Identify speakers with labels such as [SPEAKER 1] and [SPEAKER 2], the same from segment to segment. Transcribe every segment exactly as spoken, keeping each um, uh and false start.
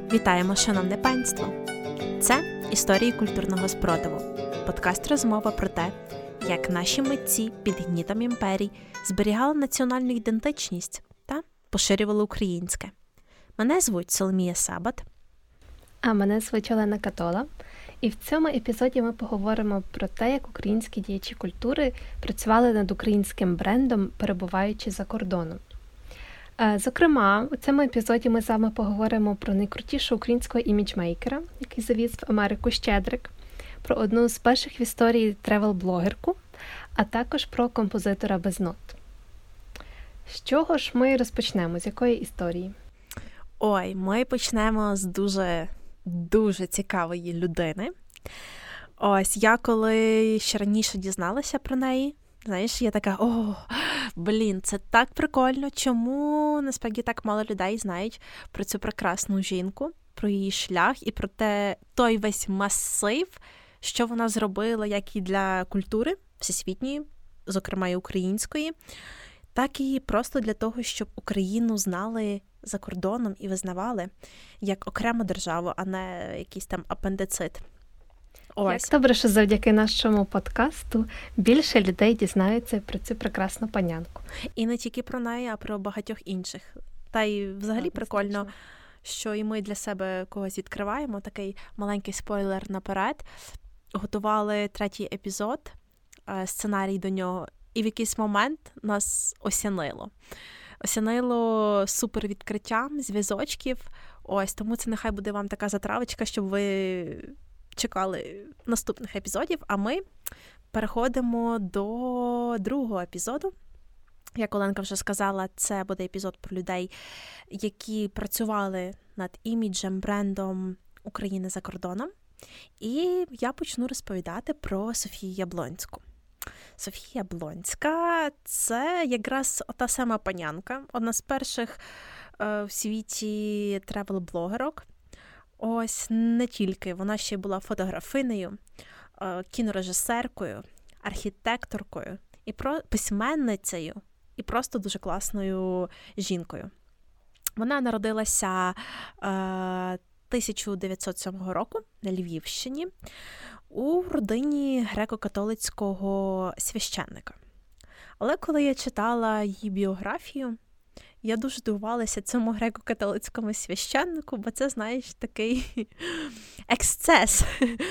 [SPEAKER 1] Вітаємо, шановне панство! Це «Історії культурного спротиву» – подкаст-розмова про те, як наші митці під гнітом імперій зберігали національну ідентичність та поширювали українське. Мене звуть Соломія Сабат.
[SPEAKER 2] А мене звуть Олена Катола. І в цьому епізоді ми поговоримо про те, як українські діячі культури працювали над українським брендом, перебуваючи за кордоном. Зокрема, у цьому епізоді ми з вами поговоримо про найкрутішого українського іміджмейкера, який завіз в Америку Щедрик, про одну з перших в історії тревел-блогерку, а також про композитора без нот. З чого ж ми розпочнемо? З якої історії?
[SPEAKER 1] Ой, ми почнемо з дуже, дуже цікавої людини. Ось, я коли ще раніше дізналася про неї, знаєш, я така, о, блін, це так прикольно, чому насправді так мало людей знають про цю прекрасну жінку, про її шлях і про те, той весь масив, що вона зробила як і для культури всесвітньої, зокрема і української, так і просто для того, щоб Україну знали за кордоном і визнавали як окрему державу, а не якийсь там апендицит.
[SPEAKER 2] Ось. Як добре, що завдяки нашому подкасту більше людей дізнаються про цю прекрасну панянку.
[SPEAKER 1] І не тільки про неї, а про багатьох інших. Та й взагалі так, прикольно, значно. Що і ми для себе когось відкриваємо. Такий маленький спойлер наперед. Готували третій епізод, сценарій до нього, і в якийсь момент нас осянило. Осянило супер відкриттям, зв'язочків. Ось, тому це нехай буде вам така затравочка, щоб ви чекали наступних епізодів, а ми переходимо до другого епізоду. Як Оленка вже сказала, це буде епізод про людей, які працювали над іміджем, брендом України за кордоном. І я почну розповідати про Софію Яблонську. Софія Яблонська – це якраз та сама панянка, одна з перших е, в світі тревел-блогерок. Ось не тільки, вона ще була фотографинею, кінорежисеркою, архітекторкою, і про письменницею, і просто дуже класною жінкою. Вона народилася е, тисяча дев'ятсот сьомого року на Львівщині у родині греко-католицького священника. Але коли я читала її біографію, я дуже дивувалася цьому греко-католицькому священнику, бо це, знаєш, такий ексцес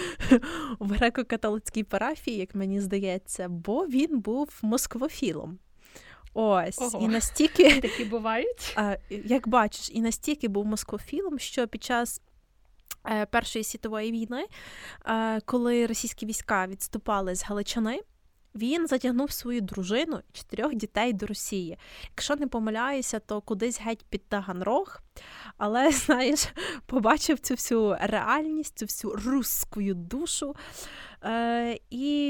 [SPEAKER 1] в греко-католицькій парафії, як мені здається, бо він був москвофілом. Ось,
[SPEAKER 2] Ого.
[SPEAKER 1] І настільки...
[SPEAKER 2] Такі бувають?
[SPEAKER 1] А, як бачиш, і настільки був москвофілом, що під час е, Першої світової війни, е, коли російські війська відступали з Галичини, він затягнув свою дружину і чотирьох дітей до Росії. Якщо не помиляюся, то кудись геть під Таганрог. Але, знаєш, побачив цю всю реальність, цю всю русську душу е-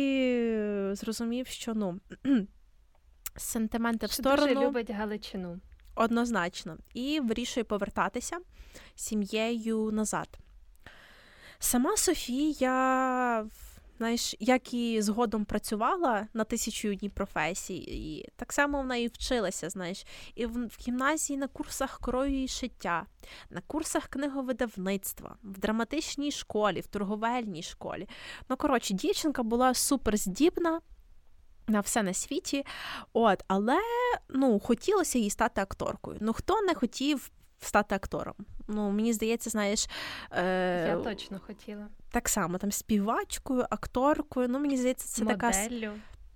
[SPEAKER 1] і зрозумів, що, ну, сентименти в сторону.
[SPEAKER 2] Дуже любить Галичину.
[SPEAKER 1] Однозначно. І вирішує повертатися сім'єю назад. Сама Софія... Знаєш, як і згодом працювала на тисячу одній професії, і так само вона і вчилася, знаєш, і в, в гімназії на курсах крою і шиття, на курсах книговидавництва, в драматичній школі, в торговельній школі. Ну, коротше, дівчинка була суперздібна на все на світі, от, але, ну, хотілося їй стати акторкою. Ну, хто не хотів стати актором? Ну, мені здається, знаєш... Е...
[SPEAKER 2] Я точно хотіла.
[SPEAKER 1] Так само, там, співачкою, акторкою, ну, мені здається, це
[SPEAKER 2] моделлю.
[SPEAKER 1] Така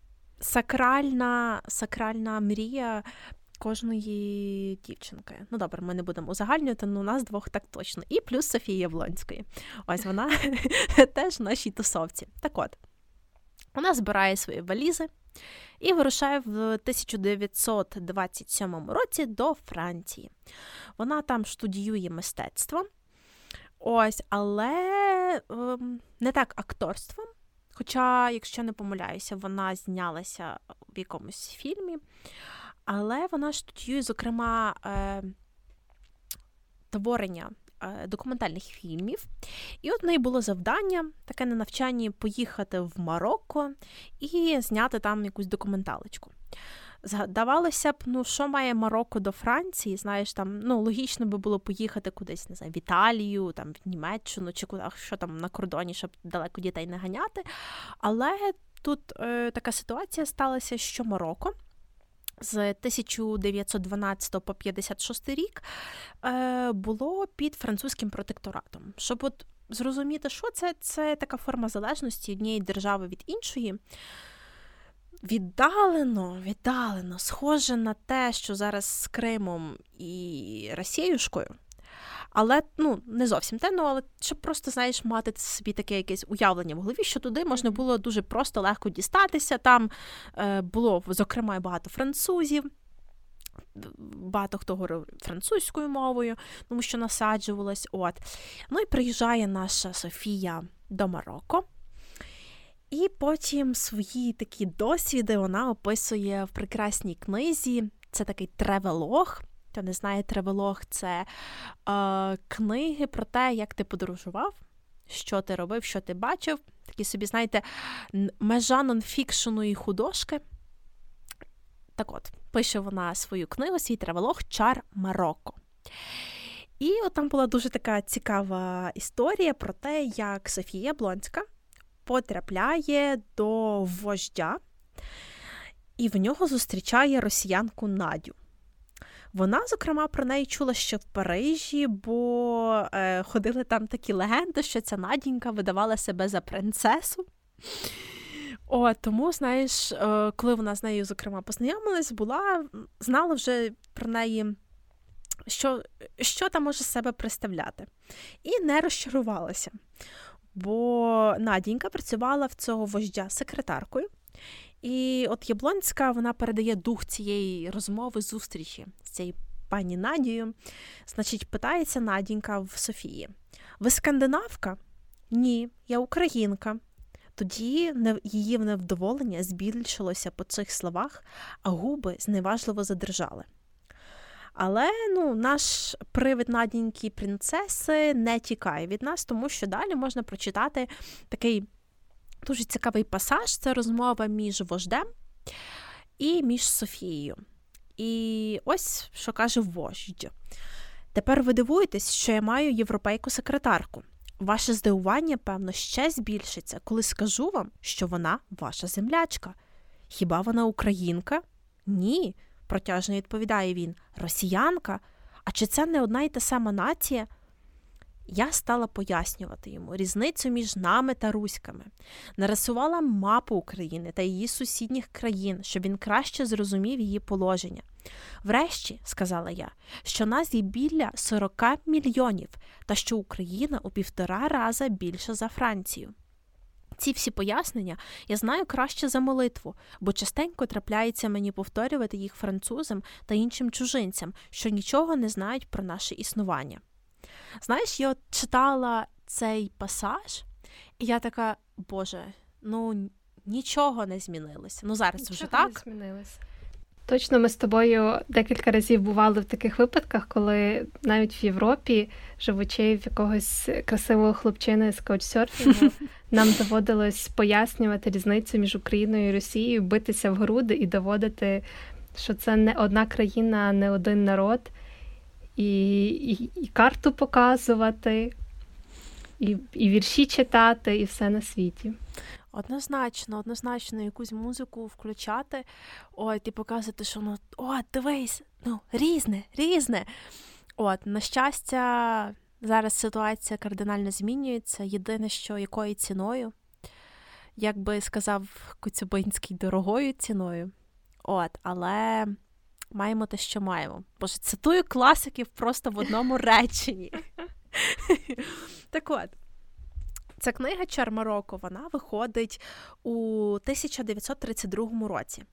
[SPEAKER 1] сакральна, сакральна мрія кожної дівчинки. Ну, добре, ми не будемо узагальнювати, але у нас двох так точно. І плюс Софії Яблонської. Ось вона теж в нашій тусовці. Так от, вона збирає свої валізи і вирушає в тисяча дев'ятсот двадцять сьомому році до Франції. Вона там студіює мистецтво. Ось, але ем, не так акторством. Хоча, якщо не помиляюся, вона знялася в якомусь фільмі. Але вона студіює, зокрема, е, творення е, документальних фільмів. І от в неї було завдання, таке на навчанні, поїхати в Марокко і зняти там якусь документалочку. Здавалося б, ну, що має Марокко до Франції, знаєш, там, ну, логічно би було поїхати кудись, не знаю, в Італію, там, в Німеччину, чи куди, що там на кордоні, щоб далеко дітей не ганяти. Але тут е, така ситуація сталася, що Марокко з тисяча дев'ятсот дванадцятого по п'ятдесят шостий рік е, було під французьким протекторатом. Щоб от зрозуміти, що це, це така форма залежності однієї держави від іншої. Віддалено, віддалено, схоже на те, що зараз з Кримом і Росіюшкою. Але, ну, не зовсім те, ну, але щоб просто, знаєш, мати собі таке якесь уявлення в голові, що туди можна було дуже просто, легко дістатися. Там е, було, зокрема, багато французів, багато хто говорив французькою мовою, тому що насаджувалась. От. Ну і приїжджає наша Софія до Марокко. І потім свої такі досвіди вона описує в прекрасній книзі. Це такий тревелог. Хто не знає, тревелог – це е, книги про те, як ти подорожував, що ти робив, що ти бачив. Такі собі, знаєте, межа нонфікшену і художки. Так от, пише вона свою книгу, свій тревелог «Чар Марокко». І от там була дуже така цікава історія про те, як Софія Яблонська потрапляє до вождя, і в нього зустрічає росіянку Надю. Вона, зокрема, про неї чула ще в Парижі, бо е, ходили там такі легенди, що ця Надінька видавала себе за принцесу. О, тому, знаєш, е, коли вона з нею, зокрема, познайомилась, була, знала вже про неї, що, що там може з себе представляти. І не розчарувалася. Бо Надінька працювала в цього вождя секретаркою. І от Яблонська, вона передає дух цієї розмови, зустрічі з цією пані Надією. Значить, питається Надінька в Софії: ви скандинавка? Ні, я українка. Тоді її невдоволення збільшилося по цих словах, а губи зневажливо задрижали. Але, ну, наш привид Надіньки принцеси не тікає від нас, тому що далі можна прочитати такий дуже цікавий пасаж. Це розмова між вождем і між Софією. І ось, що каже вождь. Тепер ви дивуєтесь, що я маю європейку-секретарку. Ваше здивування, певно, ще збільшиться, коли скажу вам, що вона ваша землячка. Хіба вона українка? Ні, протяжно відповідає він. Росіянка? А чи це не одна й та сама нація? Я стала пояснювати йому різницю між нами та руськами. Нарисувала мапу України та її сусідніх країн, щоб він краще зрозумів її положення. Врешті, сказала я, що нас є біля сорок мільйонів, та що Україна у півтора рази більша за Францію. Ці всі пояснення я знаю краще за молитву, бо частенько трапляється мені повторювати їх французам та іншим чужинцям, що нічого не знають про наше існування. Знаєш, я от читала цей пасаж, і я така, боже, ну нічого не змінилося. Ну зараз нічого вже так.
[SPEAKER 2] Нічого не змінилося. Точно, ми з тобою декілька разів бували в таких випадках, коли навіть в Європі, живучи в якогось красивого хлопчини з каучсерфінгу, нам доводилось пояснювати різницю між Україною і Росією, битися в груди і доводити, що це не одна країна, не один народ, і, і, і карту показувати, і, і вірші читати, і все на світі.
[SPEAKER 1] Однозначно, однозначно якусь музику включати, от, і показувати, що, ну, о, дивись, ну, різне, різне. От, на щастя, зараз ситуація кардинально змінюється. Єдине, що якою ціною, як би сказав Коцюбинський, дорогою ціною. От, але маємо те, що маємо. Боже, цитую класиків просто в одному реченні. Так от. Ця книга «Чар Марокко», вона виходить у тисяча дев'ятсот тридцять другому році.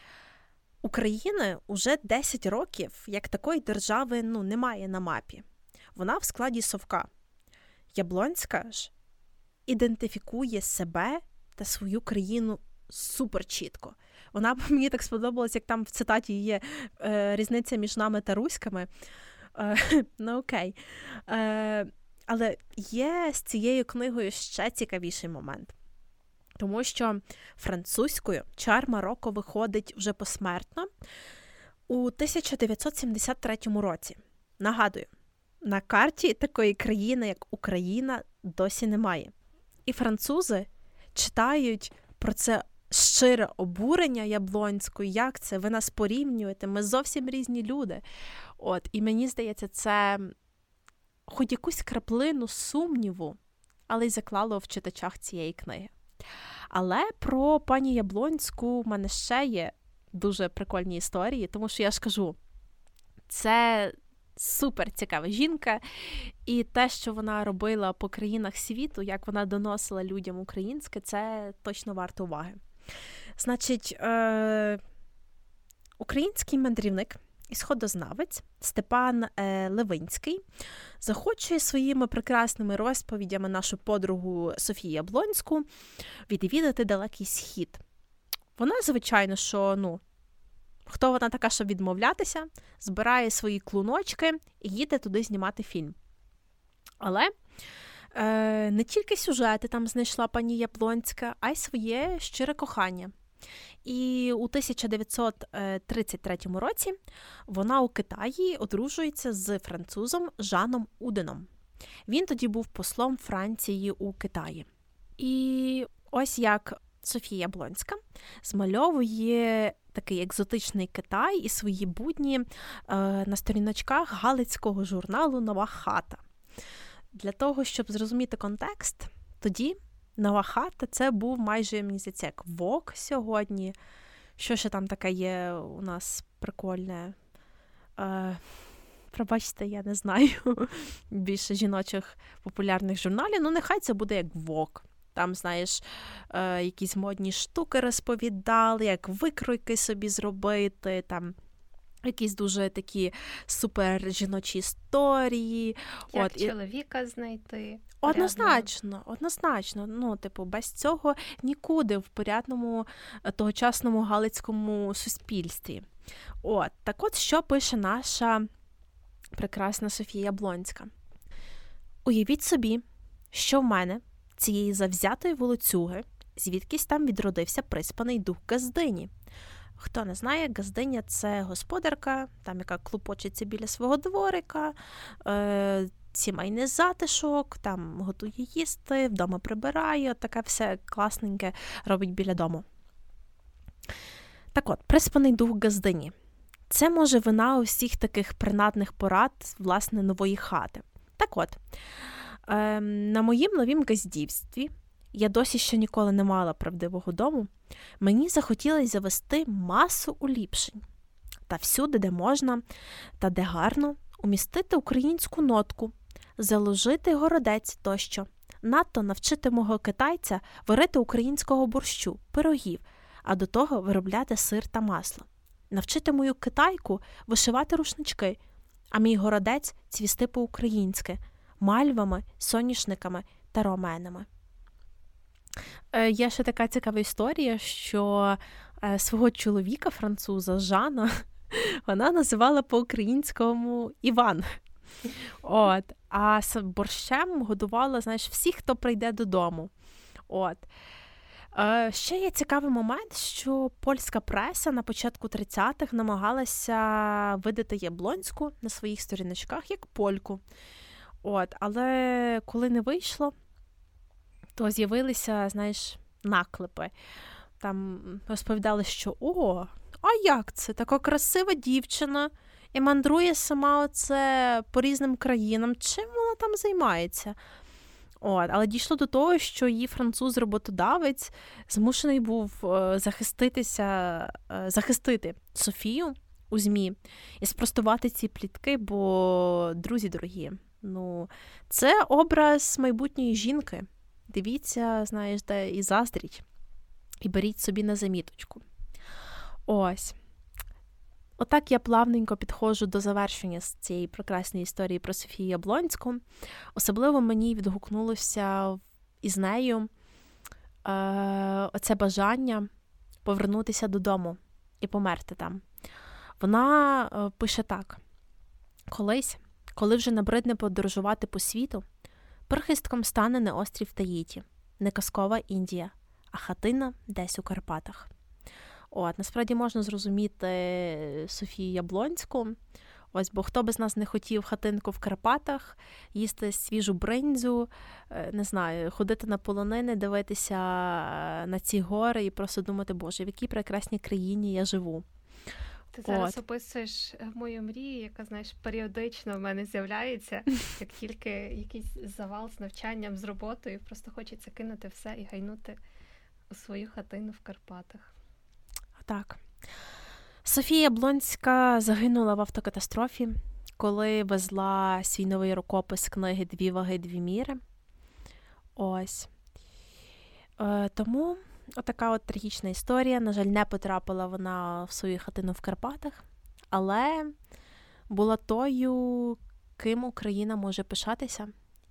[SPEAKER 1] України уже десять років, як такої держави, ну, немає на мапі. Вона в складі совка. Яблонська ж ідентифікує себе та свою країну супер чітко. Вона, мені так сподобалось, як там в цитаті є е, різниця між нами та руськими. Е, ну окей. Е, Але є з цією книгою ще цікавіший момент. Тому що французькою чар Марокко виходить вже посмертно у тисяча дев'ятсот сімдесят третьому році. Нагадую, на карті такої країни, як Україна, досі немає. І французи читають про це щире обурення Яблонською, як це, ви нас порівнюєте, ми зовсім різні люди. От, і мені здається, це хоч якусь краплину сумніву, але й заклало в читачах цієї книги. Але про пані Яблонську в мене ще є дуже прикольні історії, тому що я ж кажу, це супер цікава жінка, і те, що вона робила по країнах світу, як вона доносила людям українське, це точно варто уваги. Значить, е- український мандрівник і сходознавець Степан е- Левинський захочує своїми прекрасними розповідями нашу подругу Софію Яблонську відвідати далекий схід. Вона, звичайно, що, ну, хто вона така, щоб відмовлятися, збирає свої клуночки і їде туди знімати фільм. Але е, не тільки сюжети там знайшла пані Яблонська, а й своє щире кохання. І у тисяча дев'ятсот тридцять третьому році вона у Китаї одружується з французом Жаном Уденом. Він тоді був послом Франції у Китаї. І ось як Софія Яблонська змальовує такий екзотичний Китай і свої будні е, на сторіночках галицького журналу «Нова хата». Для того, щоб зрозуміти контекст, тоді «Нова хата» – це був майже, мені здається, як Vogue сьогодні. Що ще там таке є у нас прикольне? Е, пробачте, я не знаю більше жіночих популярних журналів. Ну, нехай це буде як Vogue. Там, знаєш, е, якісь модні штуки розповідали, як викройки собі зробити, там якісь дуже такі супер жіночі історії.
[SPEAKER 2] Як
[SPEAKER 1] От,
[SPEAKER 2] чоловіка і... знайти.
[SPEAKER 1] Однозначно, порядного. однозначно. Ну, типу, без цього нікуди в порядному тогочасному галицькому суспільстві. От, так от, що пише наша прекрасна Софія Яблонська. Уявіть собі, що в мене цієї завзятої волоцюги, звідкись там відродився приспаний дух Газдині. Хто не знає, Газдиня – це господарка, там, яка клопочеться біля свого дворика, е- сімейний затишок, там готує їсти, вдома прибирає, таке все класненьке робить біля дому. Так от, приспаний дух Газдині. Це, може, вина усіх таких принадних порад, власне, нової хати. Так от, е, на моїм новім газдівстві, я досі ще ніколи не мала правдивого дому, мені захотілося завести масу уліпшень. Та всюди, де можна, та де гарно, умістити українську нотку, заложити городець тощо, надто навчити мого китайця варити українського борщу, пирогів, а до того виробляти сир та масло. Навчити мою китайку вишивати рушнички, а мій городець цвісти по-українськи, мальвами, соняшниками та роменами. Е, є ще така цікава історія, що е, свого чоловіка, француза Жана, вона називала по-українському Іван. От. А з борщем годувала, знаєш, всіх, хто прийде додому. От. Е, ще є цікавий момент, що польська преса на початку тридцятих намагалася видати Яблонську на своїх сторіночках як польку. От. Але коли не вийшло, то з'явилися, знаєш, наклепи. Там розповідали, що «О, а як це? Така красива дівчина і мандрує сама оце по різним країнам. Чим вона там займається?» От, але дійшло до того, що її француз-роботодавець змушений був захиститися, захистити Софію у ЗМІ і спростувати ці плітки, бо, друзі дорогі, ну, це образ майбутньої жінки. Дивіться, знаєш, де і заздріть, і беріть собі на заміточку. Ось. Отак я плавненько підходжу до завершення з цієї прекрасної історії про Софію Яблонську. Особливо мені відгукнулося із нею е, оце бажання повернутися додому і померти там. Вона е, пише так. «Колись, коли вже набридне подорожувати по світу, прихистком стане не острів Таїті, не казкова Індія, а хатина десь у Карпатах. От, насправді можна зрозуміти Софію Яблонську. Ось, бо хто би з нас не хотів хатинку в Карпатах, їсти свіжу бриндзю, не знаю, ходити на полонини, дивитися на ці гори і просто думати, боже, в якій прекрасній країні я живу.
[SPEAKER 2] Ти зараз От. описуєш мою мрію, яка, знаєш, періодично в мене з'являється, як тільки якийсь завал з навчанням, з роботою, просто хочеться кинути все і гайнути у свою хатину в Карпатах.
[SPEAKER 1] Так. Софія Яблонська загинула в автокатастрофі, коли везла свій новий рукопис книги «Дві ваги, дві міри». Ось. Е, тому отака от трагічна історія. На жаль, не потрапила вона в свою хатину в Карпатах, але була тою, ким Україна може пишатися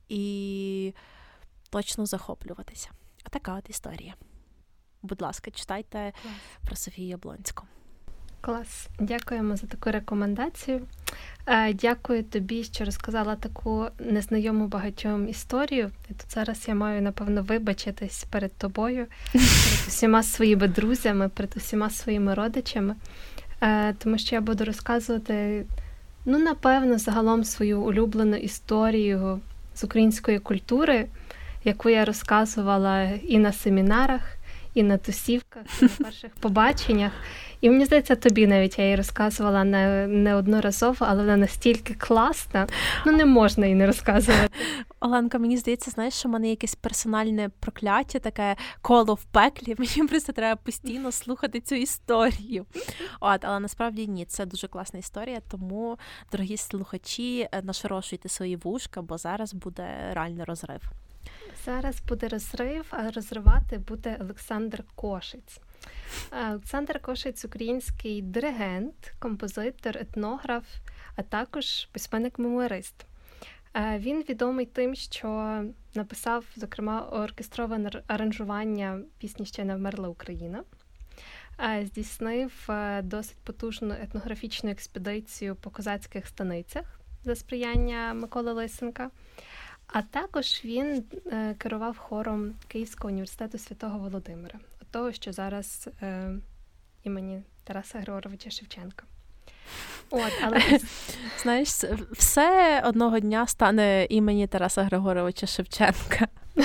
[SPEAKER 1] і точно захоплюватися. Отака от історія. Будь ласка, читайте Клас. Про Софію Яблонську.
[SPEAKER 2] Клас. Дякуємо за таку рекомендацію. Дякую тобі, що розказала таку незнайому багатьом історію. І тут зараз я маю, напевно, вибачитись перед тобою, перед усіма своїми друзями, перед усіма своїми родичами, тому що я буду розказувати, ну, напевно, загалом свою улюблену історію з української культури, яку я розказувала і на семінарах, і на тусівках, і на перших побаченнях. І мені здається, тобі навіть я її розказувала не, не одноразово, але вона настільки класна, ну не можна її не розказувати.
[SPEAKER 1] Оленка, мені здається, знаєш, що в мене якесь персональне прокляття, таке коло в пеклі, мені просто треба постійно слухати цю історію. От, але насправді ні, це дуже класна історія, тому, дорогі слухачі, нашорошуйте свої вушка, бо зараз буде реальний розрив.
[SPEAKER 2] Зараз буде розрив, а розривати буде Олександр Кошиць. Олександр Кошиць – український диригент, композитор, етнограф, а також письменник-мемуарист. Він відомий тим, що написав, зокрема, оркестроване аранжування пісні «Ще не вмерла Україна», здійснив досить потужну етнографічну експедицію по козацьких станицях за сприяння Миколи Лисенка. А також він е, керував хором Київського університету Святого Володимира, того, що зараз е, імені Тараса Григоровича Шевченка. От, але...
[SPEAKER 1] Знаєш, все одного дня стане імені Тараса Григоровича Шевченка.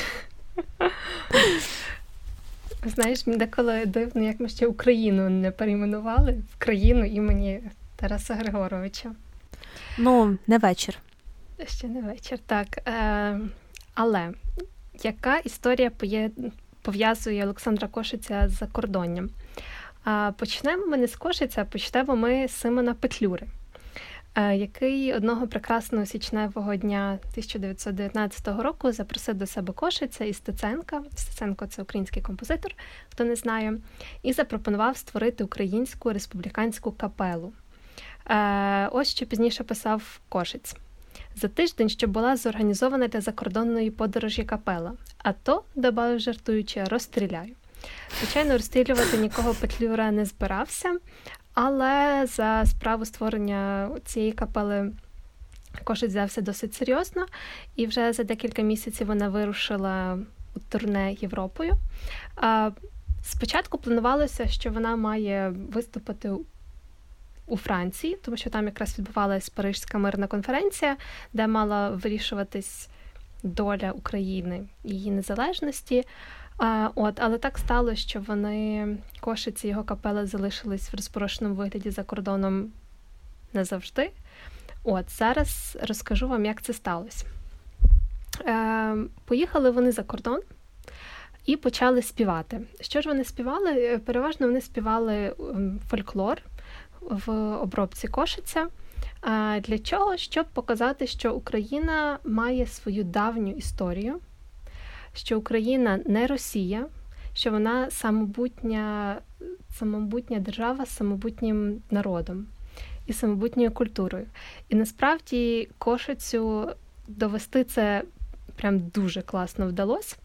[SPEAKER 2] Знаєш, мені деколи дивно, як ми ще Україну не перейменували в країну імені Тараса Григоровича.
[SPEAKER 1] Ну, не вечір.
[SPEAKER 2] Ще не вечір, так. Е, але яка історія пов'язує Олександра Кошиця з закордонням? Е, почнемо ми не з Кошиця, а почнемо ми з Симона Петлюри, е, який одного прекрасного січневого дня тисяча дев'ятсот дев'ятнадцятого року запросив до себе Кошиця і Стеценка. Стеценко – це український композитор, хто не знає, і запропонував створити українську республіканську капелу. Е, ось що пізніше писав Кошиць. За тиждень, що була зорганізована для закордонної подорожі капела. А то, добавив жартуючи, розстріляю. Звичайно, розстрілювати нікого Петлюра не збирався, але за справу створення цієї капели Кошиць взявся досить серйозно, і вже за декілька місяців вона вирушила у турне Європою. Спочатку планувалося, що вона має виступити у Франції, тому що там якраз відбувалась Паризька мирна конференція, де мала вирішуватись доля України і її незалежності. А, от, але так сталося, що вони, Кошиць і його капела, залишились в розпорошеному вигляді за кордоном назавжди. От, зараз розкажу вам, як це сталося. Е, поїхали вони за кордон і почали співати. Що ж вони співали? Переважно вони співали фольклор в обробці Кошиця. Для чого? Щоб показати, що Україна має свою давню історію, що Україна не Росія, що вона самобутня, самобутня держава з самобутнім народом і самобутньою культурою. І насправді Кошицю довести це прям дуже класно вдалося.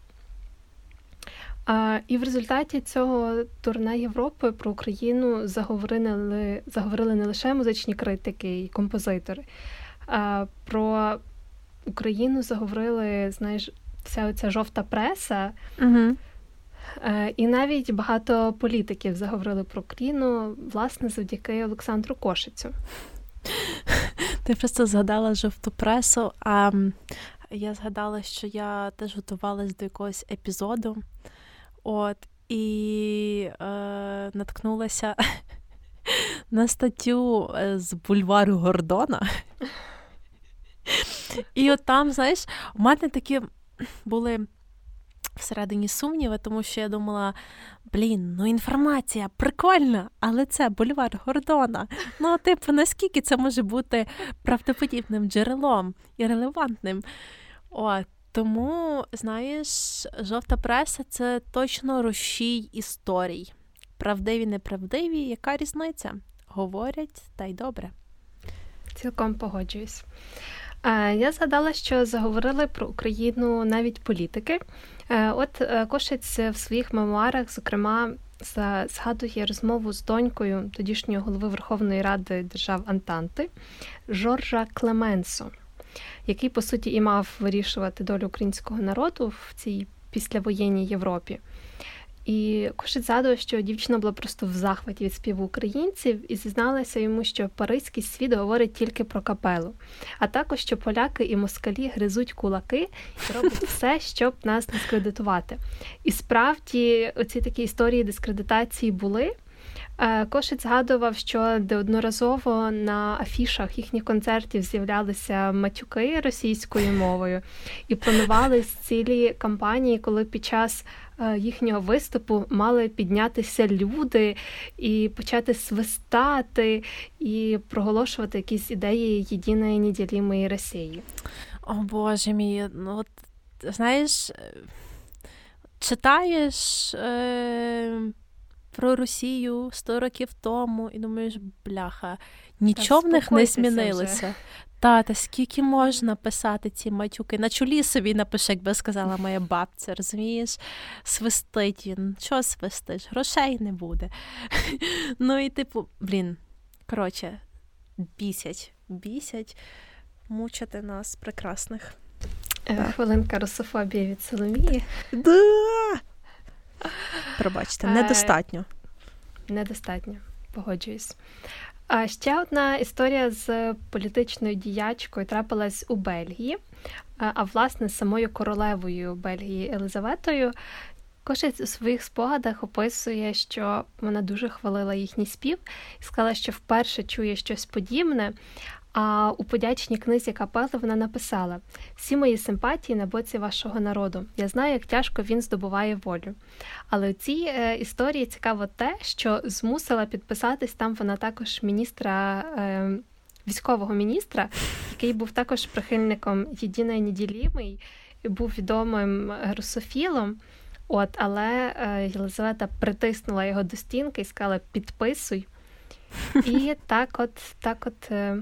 [SPEAKER 2] А, і в результаті цього турне Європи про Україну заговорили, заговорили не лише музичні критики і композитори, а про Україну заговорили, знаєш, вся оця жовта преса, угу. І навіть багато політиків заговорили про Україну, власне, завдяки Олександру Кошицю.
[SPEAKER 1] Ти просто згадала жовту пресу, а я згадала, що я теж готувалась до якогось епізоду, от, і е, наткнулася на статтю з бульвару Гордона. І от там, знаєш, у мене такі були всередині сумніви, тому що я думала, блін, ну інформація прикольна, але це бульвар Гордона. Ну, типу, наскільки це може бути правдоподібним джерелом і релевантним? О, тому, знаєш, жовта преса – це точно рушій історій. Правдиві, неправдиві, яка різниця? Говорять, та й добре.
[SPEAKER 2] Цілком погоджуюсь. Я згадала, що заговорили про Україну навіть політики. От Кошець в своїх мемуарах, зокрема, згадує розмову з донькою тодішнього голови Верховної Ради держав Антанти Жоржа Клеменсо, який, по суті, і мав вирішувати долю українського народу в цій післявоєнній Європі. І Кошець згадував, що дівчина була просто в захваті від співу українців і зізналася йому, що паризький світ говорить тільки про капелу, а також, що поляки і москалі гризуть кулаки і роблять все, щоб нас дискредитувати. І справді оці такі історії дискредитації були. Кошець згадував, що неодноразово на афішах їхніх концертів з'являлися матюки російською мовою і планувались цілі кампанії, коли під час їхнього виступу мали піднятися люди і почати свистати і проголошувати якісь ідеї єдиної неділімої Росії.
[SPEAKER 1] О, Боже мій, ну от, знаєш, читаєш е- про Росію сто років тому і думаєш, бляха, нічого в них не змінилося. Та, та скільки можна писати ці матюки? На чолі собі напиши, як би сказала моя бабця, розумієш? Свистить він. Чого свистиш? Грошей не буде. Ну і типу, блін, коротше, бісять, бісять мучити нас прекрасних.
[SPEAKER 2] Хвилинка русофобії від Соломії.
[SPEAKER 1] Да! Пробачте, недостатньо.
[SPEAKER 2] Недостатньо, погоджуюсь. А ще одна історія з політичною діячкою трапилась у Бельгії, а власне з самою королевою Бельгії Елизаветою. Кошець у своїх спогадах описує, що вона дуже хвалила їхній спів і сказала, що вперше чує щось подібне. А у подячній книзі капели вона написала: «Всі мої симпатії на боці вашого народу. Я знаю, як тяжко він здобуває волю». Але у цій е, історії цікаво те, що змусила підписатись там вона також міністра, е, військового міністра, який був також прихильником єдиної неділімої, був відомим русофілом. От, але е, Єлизавета притиснула його до стінки і сказала: «Підписуй». І так от, так от... Е,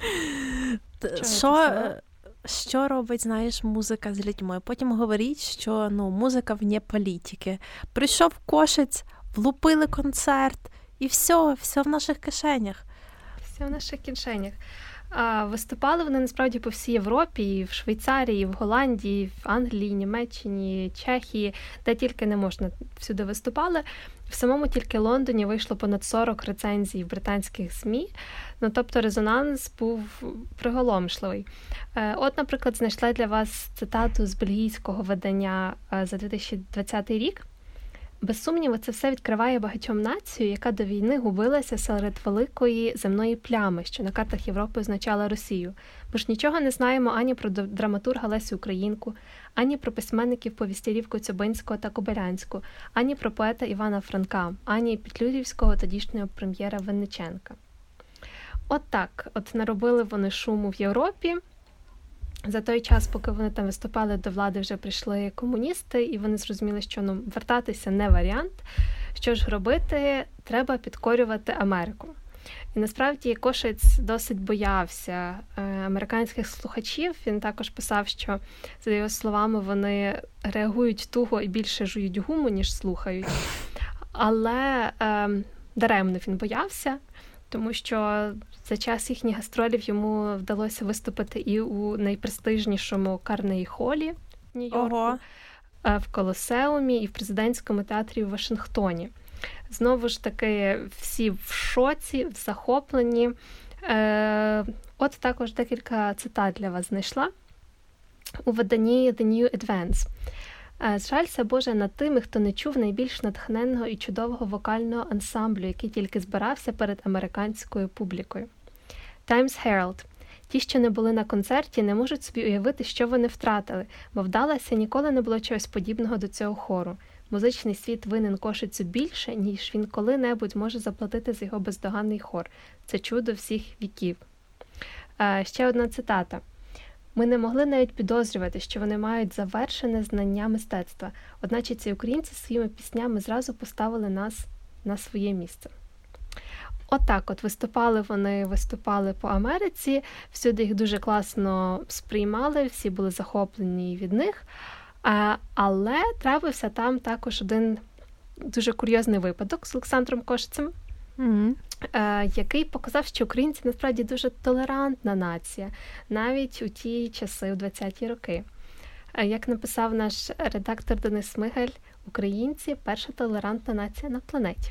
[SPEAKER 1] Що, що робить, знаєш, музика з людьми? Потім говорить, що ну, музика вне політики. Прийшов Кошець, влупили концерт, і все, все в наших кишенях.
[SPEAKER 2] Все в наших кишенях. А, виступали вони, насправді, по всій Європі, і в Швейцарії, і в Голландії, і в Англії, Німеччині, Чехії, де тільки не можна, всюди виступали. В самому тільки Лондоні вийшло понад сорок рецензій в британських ЗМІ, ну, тобто резонанс був приголомшливий. От, наприклад, знайшла для вас цитату з бельгійського видання за дві тисячі двадцятий рік. Без сумніву, це все відкриває багатьом націю, яка до війни губилася серед великої земної плями, що на картах Європи означала Росію. Ми ж нічого не знаємо ані про драматурга Лесю Українку, ані про письменників повістярів Коцюбинського та Кобилянську, ані про поета Івана Франка, ані Петлюрівського тодішнього прем'єра Винниченка. От так, от наробили вони шуму в Європі. За той час, поки вони там виступали, до влади вже прийшли комуністи, і вони зрозуміли, що ну, вертатися не варіант. Що ж робити? Треба підкорювати Америку. І насправді Кошець досить боявся американських слухачів. Він також писав, що, за його словами, вони реагують туго і більше жують гуму, ніж слухають. Але е, даремно він боявся, тому що за час їхніх гастролів йому вдалося виступити і у найпрестижнішому Карнегі-холі в Нью-Йорку. Ого. в Колосеумі і в президентському театрі в Вашингтоні. Знову ж таки, всі в шоці, в захопленні. От також декілька цитат для вас знайшла у виданні The New Advance. «Зжалься, Боже, над тими, хто не чув найбільш натхненного і чудового вокального ансамблю, який тільки збирався перед американською публікою». Times Herald. Ті, що не були на концерті, не можуть собі уявити, що вони втратили, бо вдалося, ніколи не було чогось подібного до цього хору. Музичний світ винен Кошицю більше, ніж він коли-небудь може заплатити за його бездоганний хор. Це чудо всіх віків. А, ще одна цитата. «Ми не могли навіть підозрювати, що вони мають завершене знання мистецтва, одначе ці українці своїми піснями зразу поставили нас на своє місце». Отак от виступали вони, виступали по Америці, всюди їх дуже класно сприймали, всі були захоплені від них, а, але трапився там також один дуже курйозний випадок з Олександром Кошицем, mm-hmm. а, який показав, що українці насправді дуже толерантна нація, навіть у ті часи, у двадцяті роки. А, як написав наш редактор Денис Смигель, українці – перша толерантна нація на планеті.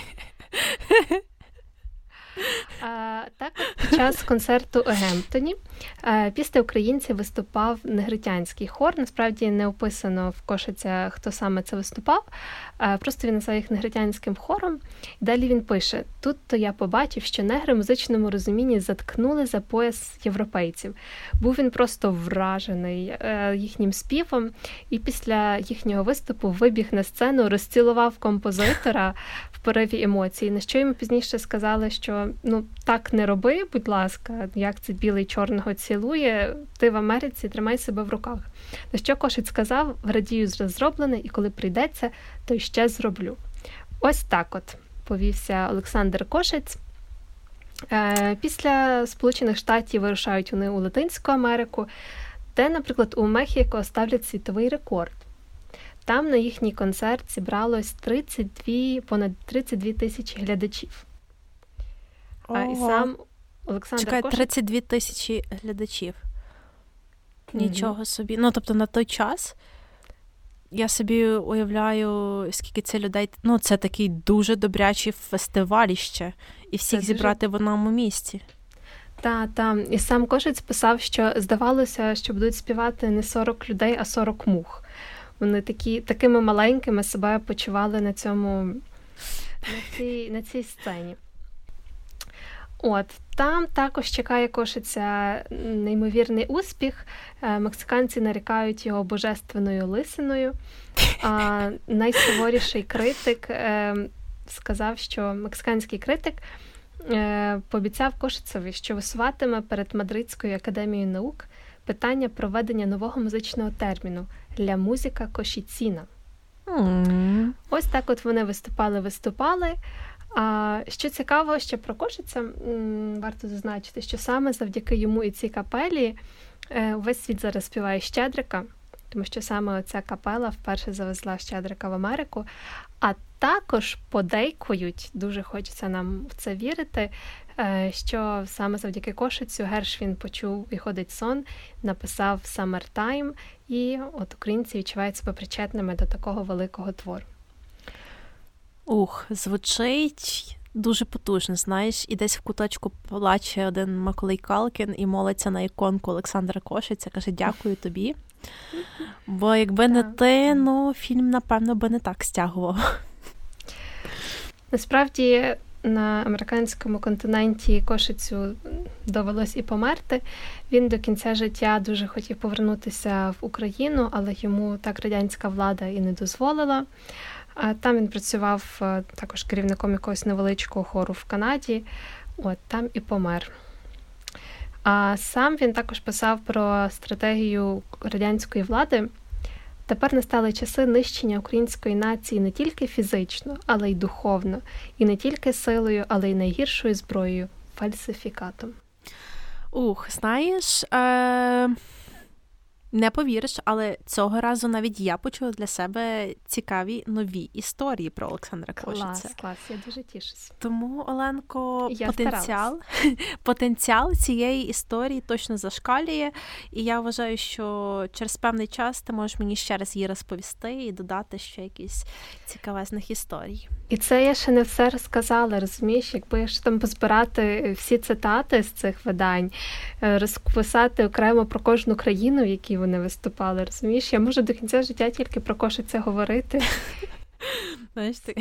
[SPEAKER 2] А, так, під час концерту у Гемптоні а, після українців виступав негритянський хор. Насправді не описано в Кошиця, хто саме це виступав. А, просто він називає їх негритянським хором. І далі він пише: «Тут-то я побачив, що негри в музичному розумінні заткнули за пояс європейців. Був він просто вражений а, їхнім співом. І після їхнього виступу вибіг на сцену, розцілував композитора в пориві емоцій. На що йому пізніше сказали, що ну, так не роби, будь ласка, як це білий чорного цілує, ти в Америці, тримай себе в руках». На що Кошиць сказав: «Радію за зроблене, і коли прийдеться, то ще зроблю». Ось так от повівся Олександр Кошиць. Після Сполучених Штатів вирушають вони у Латинську Америку, де, наприклад, у Мехіко ставлять світовий рекорд. Там на їхній концерт зібралось тридцять дві, понад тридцять дві тисячі глядачів. А, і сам Олександр
[SPEAKER 1] Чекай,
[SPEAKER 2] Кошиць...
[SPEAKER 1] тридцять дві тисячі глядачів. Mm-hmm. Нічого собі. Ну, тобто на той час я собі уявляю, скільки це людей... Ну, це такий дуже добрячий фестиваліще. І всіх це зібрати дуже... в одному місці.
[SPEAKER 2] Так, так. І сам Кошиць писав, що здавалося, що будуть співати не сорок людей, а сорок мух. Вони такі, такими маленькими себе почували на цьому, на цій, на цій сцені. От, там також чекає Кошиця неймовірний успіх. Мексиканці нарікають його божественною лисиною. А найсуворіший критик е, сказав, що мексиканський критик е, пообіцяв Кошицеві, що висуватиме перед Мадридською академією наук питання проведення нового музичного терміну «Ля музика кошіціна». Mm. Ось так от вони виступали-виступали. А що цікаво, що про Кошиця м, варто зазначити, що саме завдяки йому і цій капелі е, весь світ зараз співає Щедрика, тому що саме оця капела вперше завезла Щедрика в Америку, а також подейкують, дуже хочеться нам в це вірити, е, що саме завдяки Кошицю Гершвін почув «І ходить сон», написав «Summertime», і от українці відчувають себе причетними до такого великого твору.
[SPEAKER 1] Ух, звучить дуже потужно, знаєш, і десь в куточку плаче один Миколай Калкін і молиться на іконку Олександра Кошиця, каже: «Дякую тобі». Бо якби не ти, ну, фільм, напевно, би не так стягував.
[SPEAKER 2] Насправді, на американському континенті Кошицю довелось і померти. Він до кінця життя дуже хотів повернутися в Україну, але йому так радянська влада і не дозволила. Там він працював також керівником якогось невеличкого хору в Канаді, от там і помер. А сам він також писав про стратегію радянської влади. Тепер настали часи нищення української нації не тільки фізично, але й духовно, і не тільки силою, але й найгіршою зброєю – фальсифікатом.
[SPEAKER 1] Ух, знаєш, е... Не повіриш, але цього разу навіть я почула для себе цікаві нові історії про Олександра Кошиця.
[SPEAKER 2] Клас, клас, я дуже тішусь.
[SPEAKER 1] Тому, Оленко,
[SPEAKER 2] Я
[SPEAKER 1] потенціал, потенціал цієї історії точно зашкалює, і я вважаю, що через певний час ти можеш мені ще раз її розповісти і додати ще якісь цікавезних історій.
[SPEAKER 2] І це я ще не все розказала, розумієш, якби я ж там позбирати всі цитати з цих видань, розписати окремо про кожну країну, в якій вони виступали, розумієш, я можу до кінця життя тільки про Кошиця говорити.
[SPEAKER 1] Знаєш, ти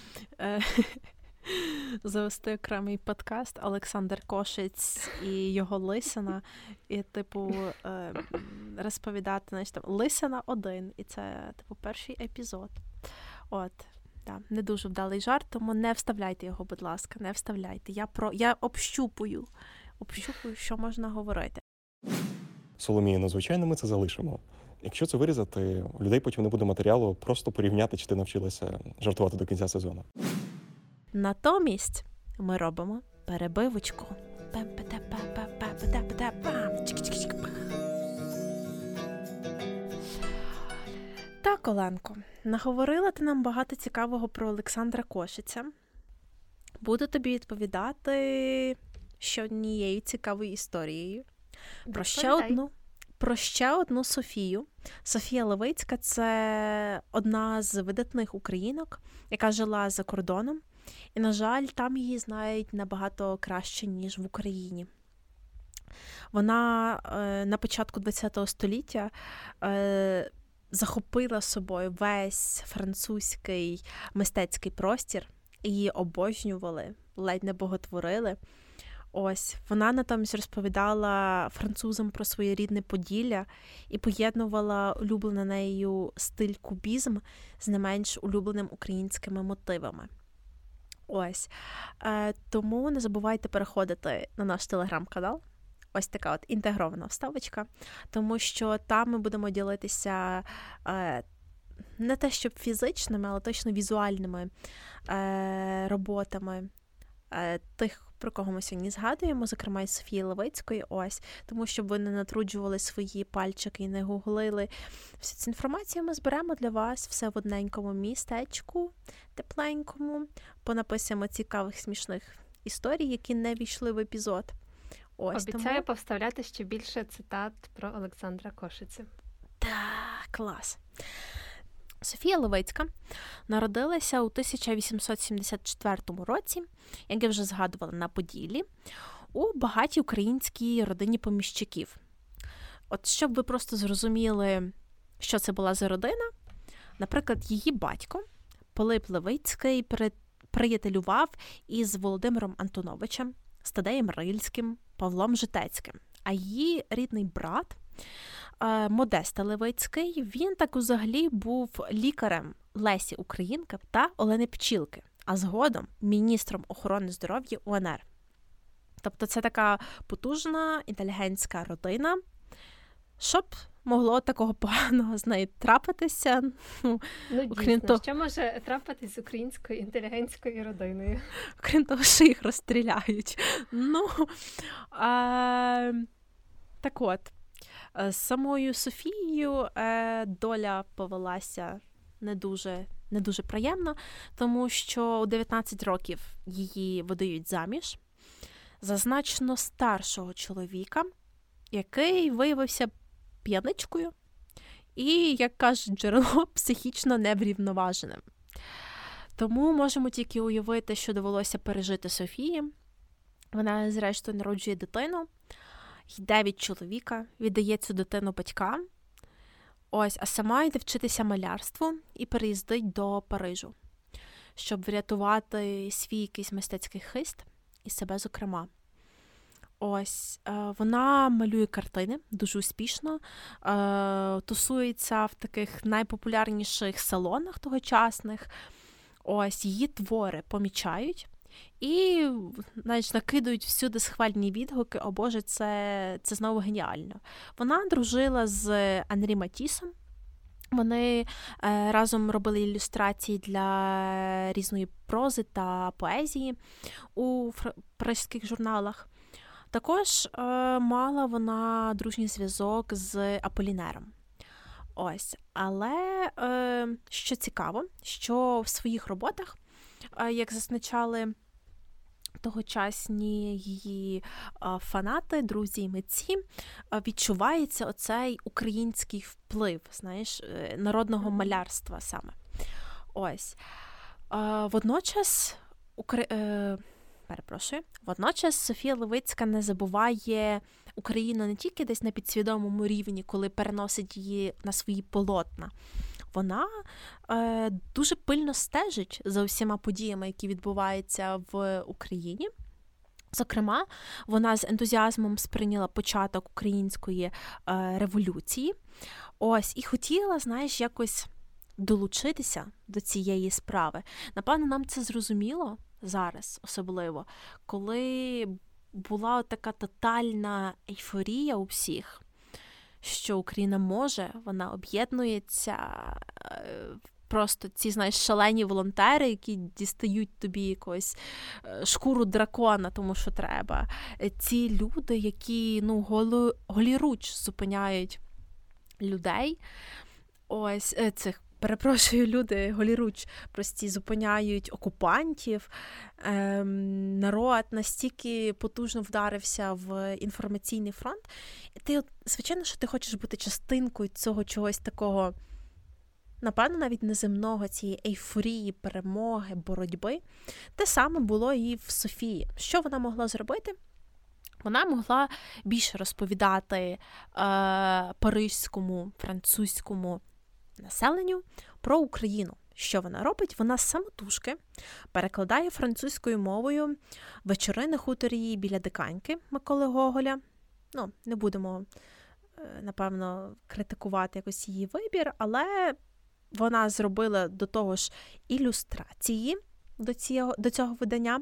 [SPEAKER 1] завести окремий подкаст Олександр Кошиць і його Лисина, і, типу, розповідати, знаєш, там, Лисина один, і це, типу, перший епізод. От. Так, не дуже вдалий жарт, тому не вставляйте його, будь ласка, не вставляйте. Я про я общупую, общупую, що можна говорити.
[SPEAKER 3] Соломія, ну, звичайно, ми це залишимо. Якщо це вирізати, у людей потім не буде матеріалу просто порівняти, чи ти навчилася жартувати до кінця сезону.
[SPEAKER 1] Натомість ми робимо перебивочку. Так, Оленко, наговорила ти нам багато цікавого про Олександра Кошиця. Буду тобі відповідати ще однією цікавою історією. Про ще одну, про ще одну Софію. Софія Левицька – це одна з видатних українок, яка жила за кордоном. І, на жаль, там її знають набагато краще, ніж в Україні. Вона е, на початку ХХ століття е, захопила собою весь французький мистецький простір. Її обожнювали, ледь не боготворили. Ось, вона натомість розповідала французам про своє рідне Поділля і поєднувала улюблений нею стиль кубізм з не менш улюбленим українськими мотивами. Ось. Е, тому не забувайте переходити на наш телеграм-канал. Ось така от інтегрована вставочка. Тому що там ми будемо ділитися е, не те, щоб фізичними, але точно візуальними е, роботами е, тих, про кого ми сьогодні згадуємо, зокрема із Софії Левицької, ось, тому щоб ви не натруджували свої пальчики і не гуглили. Всю цю інформацію ми зберемо для вас все в одненькому містечку, тепленькому, понаписуємо цікавих, смішних історій, які не війшли в епізод. Ось,
[SPEAKER 2] обіцяю
[SPEAKER 1] тому...
[SPEAKER 2] повставляти ще більше цитат про Олександра Кошиця.
[SPEAKER 1] Так, клас. Софія Левицька народилася у тисяча вісімсот сімдесят четвертому році, як я вже згадувала, на Поділлі, у багатій українській родині поміщиків. От щоб ви просто зрозуміли, що це була за родина, наприклад, її батько Пилип Левицький приятелював із Володимиром Антоновичем, Стадеєм Рильським, Павлом Житецьким, а її рідний брат Модеста Левицький, він так взагалі був лікарем Лесі Українки та Олени Пчілки, а згодом міністром охорони здоров'я У Н Р. Тобто це така потужна інтелігентська родина. Щоб могло такого поганого з нею трапитися?
[SPEAKER 2] Ну, ну дійсно, того, що може трапитись з українською інтелігентською родиною?
[SPEAKER 1] Окрім того, що їх розстріляють. Ну, а, так от. З самою Софією доля повелася не дуже, не дуже приємно, тому що у дев'ятнадцять років її видають заміж за значно старшого чоловіка, який виявився п'яничкою і, як каже джерело, психічно неврівноваженим. Тому можемо тільки уявити, що довелося пережити Софії. Вона, зрештою, народжує дитину, йде від чоловіка, віддає цю дитину батькам, ось, а сама йде вчитися малярству і переїздить до Парижу, щоб врятувати свій якийсь мистецький хист і себе зокрема. Ось, вона малює картини дуже успішно, тусується в таких найпопулярніших салонах тогочасних, ось, її твори помічають, і, знаєш, накидують всюди схвальні відгуки, о Боже, це, це знову геніально. Вона дружила з Анрі Матісом, вони е, разом робили ілюстрації для різної прози та поезії у паризьких журналах. Також е, мала вона дружній зв'язок з Аполінером. Ось. Але, е, що цікаво, що в своїх роботах, е, як зазначали тогочасні її е, фанати, друзі і митці, е, відчувається оцей український вплив, знаєш, е, народного малярства саме. Ось. Е, водночас, Укра... е, перепрошую, водночас Софія Левицька не забуває Україну не тільки десь на підсвідомому рівні, коли переносить її на свої полотна. Вона е, дуже пильно стежить за усіма подіями, які відбуваються в Україні. Зокрема, вона з ентузіазмом сприйняла початок української е, революції. Ось, і хотіла, знаєш, якось долучитися до цієї справи. Напевно, нам це зрозуміло зараз, особливо, коли була така тотальна ейфорія у всіх, що Україна може, вона об'єднується, просто ці, знаєш, шалені волонтери, які дістають тобі якусь шкуру дракона, тому що треба. Ці люди, які, ну, голо, голіруч зупиняють людей, ось, цих, перепрошую, люди голіруч прості зупиняють окупантів. Ем, народ настільки потужно вдарився в інформаційний фронт. І ти, от, звичайно, що ти хочеш бути частинкою цього чогось такого, напевно, навіть неземного, цієї ейфорії, перемоги, боротьби. Те саме було і в Софії. Що вона могла зробити? Вона могла більше розповідати е, паризькому, французькому населенню про Україну. Що вона робить? Вона самотужки перекладає французькою мовою вечори на хуторі біля Диканьки Миколи Гоголя. Ну, не будемо, напевно, критикувати якось її вибір, але вона зробила до того ж ілюстрації до цього, до цього видання.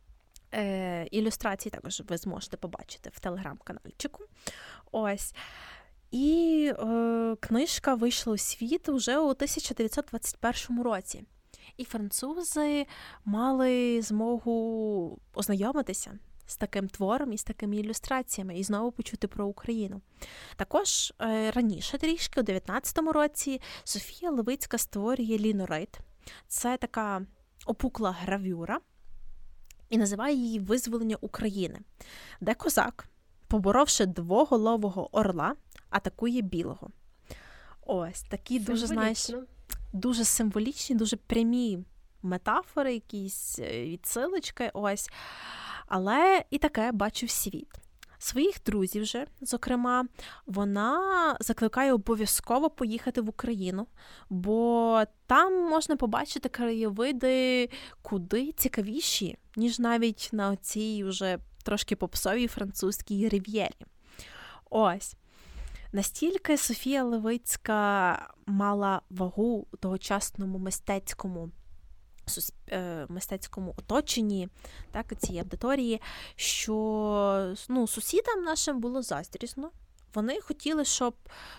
[SPEAKER 1] Е, ілюстрації також ви зможете побачити в телеграм-канальчику. Ось. І е, книжка вийшла у світ уже у тисяча дев'ятсот двадцять першому році. І французи мали змогу ознайомитися з таким твором і з такими ілюстраціями, і знову почути про Україну. Також е, раніше трішки, у дев'ятнадцятому році, Софія Левицька створює лінорит. Це така опукла гравюра, і називає її «Визволення України», де козак, поборовши двоголового орла, атакує білого. Ось, такі дуже, знаєш, дуже символічні, дуже прямі метафори, якісь відсилочки, ось. Але і таке бачив світ. Своїх друзів же, зокрема, вона закликає обов'язково поїхати в Україну, бо там можна побачити краєвиди куди цікавіші, ніж навіть на цій уже трошки попсовій французькій рив'єрі. Ось. Настільки Софія Левицька мала вагу у тогочасному мистецькому мистецькому оточенні, так, цієї аудиторії, що, ну, сусідам нашим було заздрісно. Вони хотіли, щоб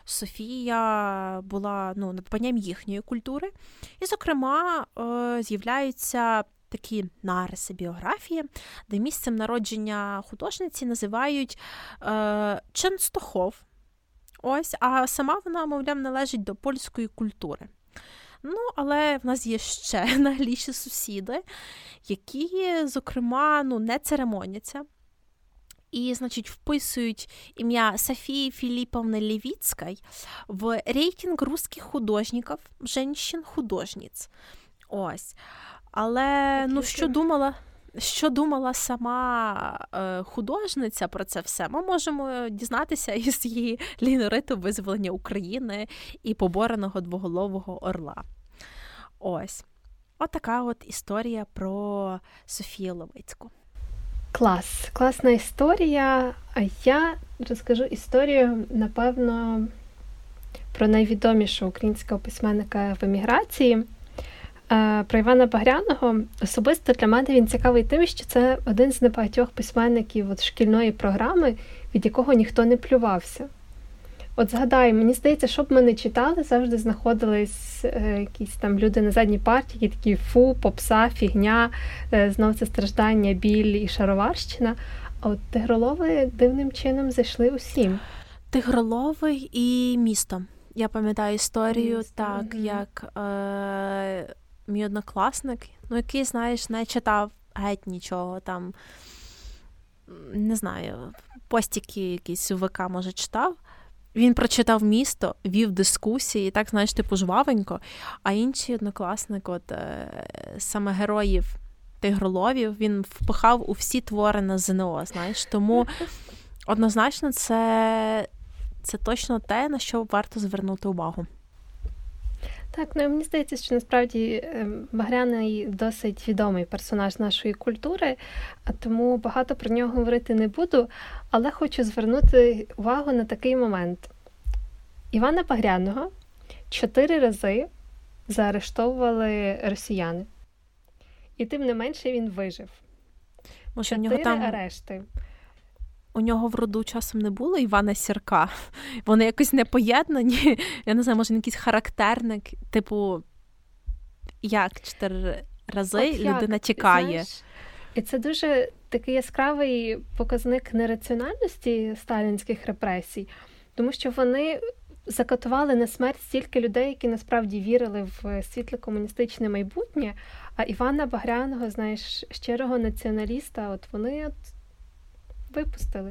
[SPEAKER 1] Софія була, ну, надбанням їхньої культури. І, зокрема, з'являються такі нариси біографії, де місцем народження художниці називають е, Ченстохов. Ось, а сама вона, мовляв, належить до польської культури. Ну, але в нас є ще нагліші сусіди, які, зокрема, ну, не церемоняться. І, значить, вписують ім'я Софії Філіповни Левицької в рейтинг русських художників, жінчин-художниць. Ось. Але, ну, що думала, що думала сама е, художниця про це все, ми можемо дізнатися із її лінориту «Визволення України» і побореного двоголового орла. Ось. Отака от історія про Софію Левицьку.
[SPEAKER 2] Клас. Класна історія. А я розкажу історію, напевно, про найвідомішого українського письменника в еміграції. Про Івана Багряного. Особисто для мене він цікавий тим, що це один з небагатьох письменників от шкільної програми, від якого ніхто не плювався. От згадай, мені здається, щоб ми не читали, завжди знаходились е, якісь там люди на задній парті, які такі фу, попса, фігня, е, знов це страждання, біль і шароварщина. А от тигролови дивним чином зайшли усім.
[SPEAKER 1] Тигролови і місто. Я пам'ятаю історію,
[SPEAKER 2] Місто,
[SPEAKER 1] так,
[SPEAKER 2] угу.
[SPEAKER 1] як е- мій однокласник, ну, який, знаєш, не читав геть нічого, там, не знаю, постіки якісь у ВК, може, читав. Він прочитав місто, вів дискусії, так, знаєш, типу жвавенько, а інший однокласник, от, е- саме героїв тигроловів, він впихав у всі твори на ЗНО, знаєш, тому однозначно це, це точно те, на що варто звернути увагу.
[SPEAKER 2] Так, ну мені здається, що насправді Багряний досить відомий персонаж нашої культури, а тому багато про нього говорити не буду, але хочу звернути увагу на такий момент. Івана Багряного чотири рази заарештовували росіяни. І тим не менше він вижив.
[SPEAKER 1] Може,
[SPEAKER 2] чотири
[SPEAKER 1] у нього там...
[SPEAKER 2] арешти.
[SPEAKER 1] У нього в роду часом не було Івана Сірка. Вони якось не поєднані. Я не знаю, може, якийсь характерник, типу, як чотири рази
[SPEAKER 2] От
[SPEAKER 1] людина
[SPEAKER 2] як?
[SPEAKER 1] тікає.
[SPEAKER 2] Знаєш, і це дуже такий яскравий показник нераціональності сталінських репресій, тому що вони закатували на смерть стільки людей, які насправді вірили в світле комуністичне майбутнє, а Івана Багряного, знаєш, щирого націоналіста, от вони от випустили.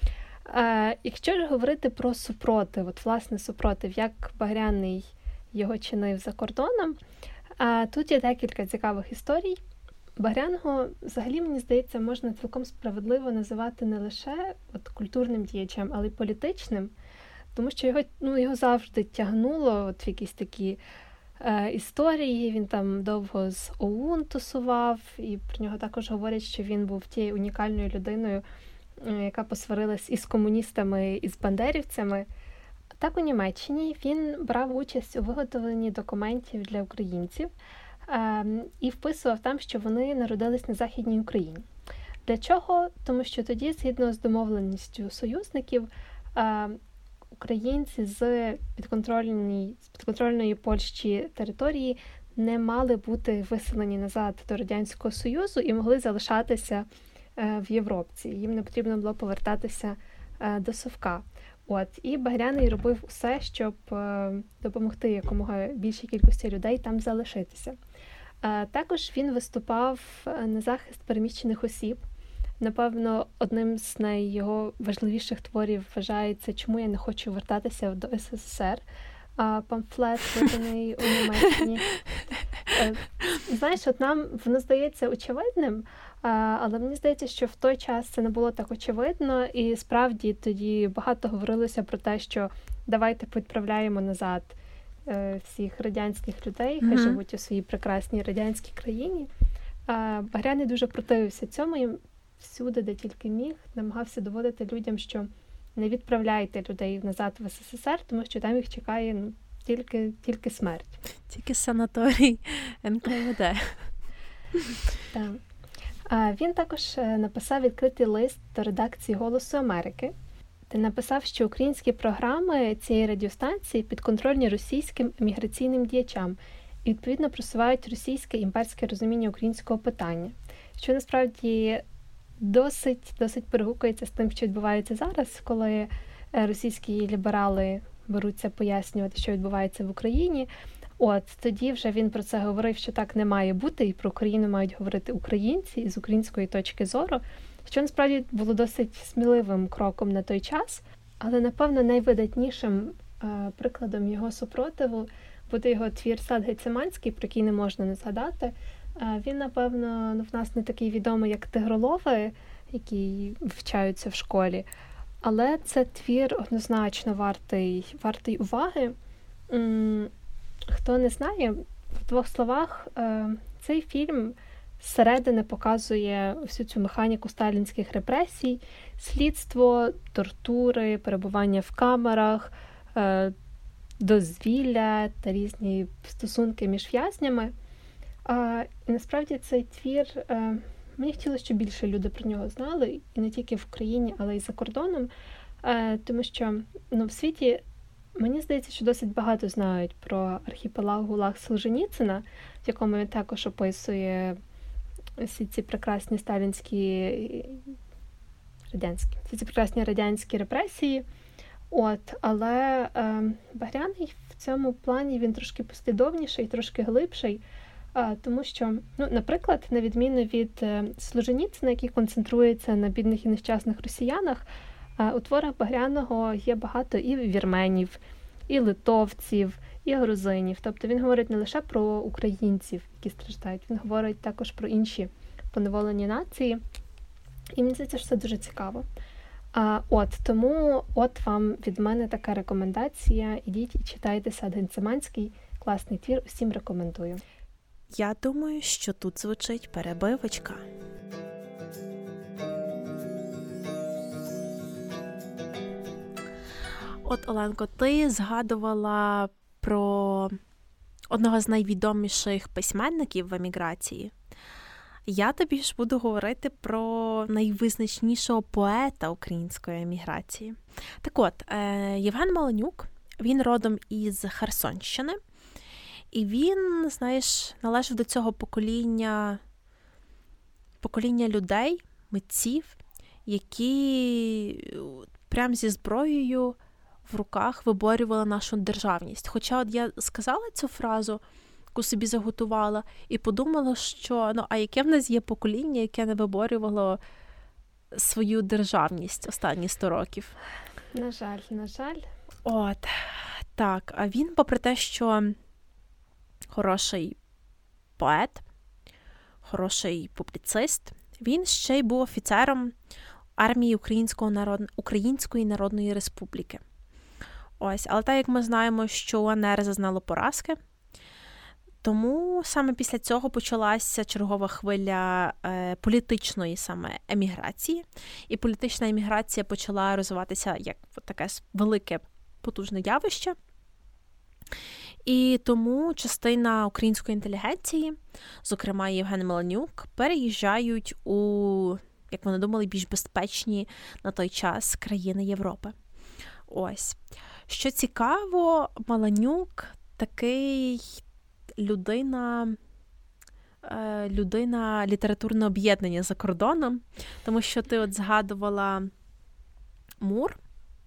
[SPEAKER 2] Е, якщо ж говорити про супротив, от власне супротив, як Багряний його чинив за кордоном, е, тут є декілька цікавих історій. Багряного, взагалі, мені здається, можна цілком справедливо називати не лише от, культурним діячем, але й політичним, тому що його, ну, його завжди тягнуло от, в якісь такі е, історії, він там довго з ОУН тусував, і про нього також говорять, що він був тією унікальною людиною, яка посварилась із комуністами, і з бандерівцями. Так, у Німеччині він брав участь у виготовленні документів для українців е- і вписував там, що вони народились на Західній Україні. Для чого? Тому що тоді, згідно з домовленістю союзників, е- українці з підконтрольної, з підконтрольної Польщі території не мали бути виселені назад до Радянського Союзу і могли залишатися в Європці. Їм не потрібно було повертатися до Совка. От. І Багряний робив усе, щоб допомогти якомога більшій кількості людей там залишитися. Також він виступав на захист переміщених осіб. Напевно, одним з наййого важливіших творів вважається «Чому я не хочу вертатися до СССР», памфлет, виданий у Німеччині. Знаєш, от нам воно здається очевидним, але мені здається, що в той час це не було так очевидно, і справді тоді багато говорилося про те, що давайте відправляємо назад всіх радянських людей, хай mm-hmm. живуть у своїй прекрасній радянській країні. Багряний дуже противився цьому і всюди, де тільки міг, намагався доводити людям, що не відправляйте людей назад в СССР, тому що там їх чекає ну, тільки, тільки смерть.
[SPEAKER 1] Тільки санаторій ен ка ве де.
[SPEAKER 2] Так. А він також написав відкритий лист до редакції «Голосу Америки», де написав, що українські програми цієї радіостанції підконтрольні російським еміграційним діячам і, відповідно, просувають російське імперське розуміння українського питання, що насправді досить, досить перегукується з тим, що відбувається зараз, коли російські ліберали беруться пояснювати, що відбувається в Україні. От, тоді вже він про це говорив, що так не має бути, і про Україну мають говорити українці із української точки зору, що насправді було досить сміливим кроком на той час, але, напевно, найвидатнішим е, прикладом його супротиву буде його твір «Сад Гециманський», про який не можна не згадати. Е, він, напевно, ну, в нас не такий відомий, як «Тигролови», які вчаються в школі, але це твір однозначно вартий, вартий уваги. М- Хто не знає, в двох словах, цей фільм зсередини показує всю цю механіку сталінських репресій, слідство, тортури, перебування в камерах, дозвілля та різні стосунки між в'язнями. І насправді цей твір, мені хотілося, щоб більше люди про нього знали, і не тільки в Україні, але й за кордоном, тому що ну, в світі мені здається, що досить багато знають про архіпелаг ГУЛАГ Солженіцина, в якому він також описує всі ці прекрасні сталінські радянські. Це ці прекрасні радянські репресії. От, але е, Багряний в цьому плані він трошки послідовніший, трошки глибший, е, тому що, ну, наприклад, на відміну від е, Солженіцина, який концентрується на бідних і нещасних росіянах, е, у творах Багряного є багато і вірменів, і литовців, і грузинів. Тобто він говорить не лише про українців, які страждають, він говорить також про інші поневолені нації. І мені здається, що це дуже цікаво. А, от, тому от вам від мене така рекомендація. Ідіть і читайте Сад Гециманський. Класний твір, усім рекомендую.
[SPEAKER 1] Я думаю, що тут звучить перебивочка. От, Оленко, ти згадувала про одного з найвідоміших письменників в еміграції. Я тобі ж буду говорити про найвизначнішого поета української еміграції. Так от, Євген Маланюк, він родом із Херсонщини, і він, знаєш, належав до цього покоління, покоління людей, митців, які прям зі зброєю в руках виборювали нашу державність. Хоча от я сказала цю фразу, яку собі заготувала, і подумала, що, ну, а яке в нас є покоління, яке не виборювало свою державність останні сто років?
[SPEAKER 2] На жаль, на жаль.
[SPEAKER 1] От, так. А він, попри те, що хороший поет, хороший публіцист, він ще й був офіцером армії Українського народ... Української Народної Республіки. Ось, але так як ми знаємо, що УНР зазнало поразки, тому саме після цього почалася чергова хвиля е, політичної саме еміграції. І політична еміграція почала розвиватися як таке велике, потужне явище. І тому частина української інтелігенції, зокрема Євген Маланюк, переїжджають у, як вони думали, більш безпечні на той час країни Європи. Ось. Що цікаво, Маланюк такий людина, людина літературного об'єднання за кордоном, тому що ти от згадувала Мур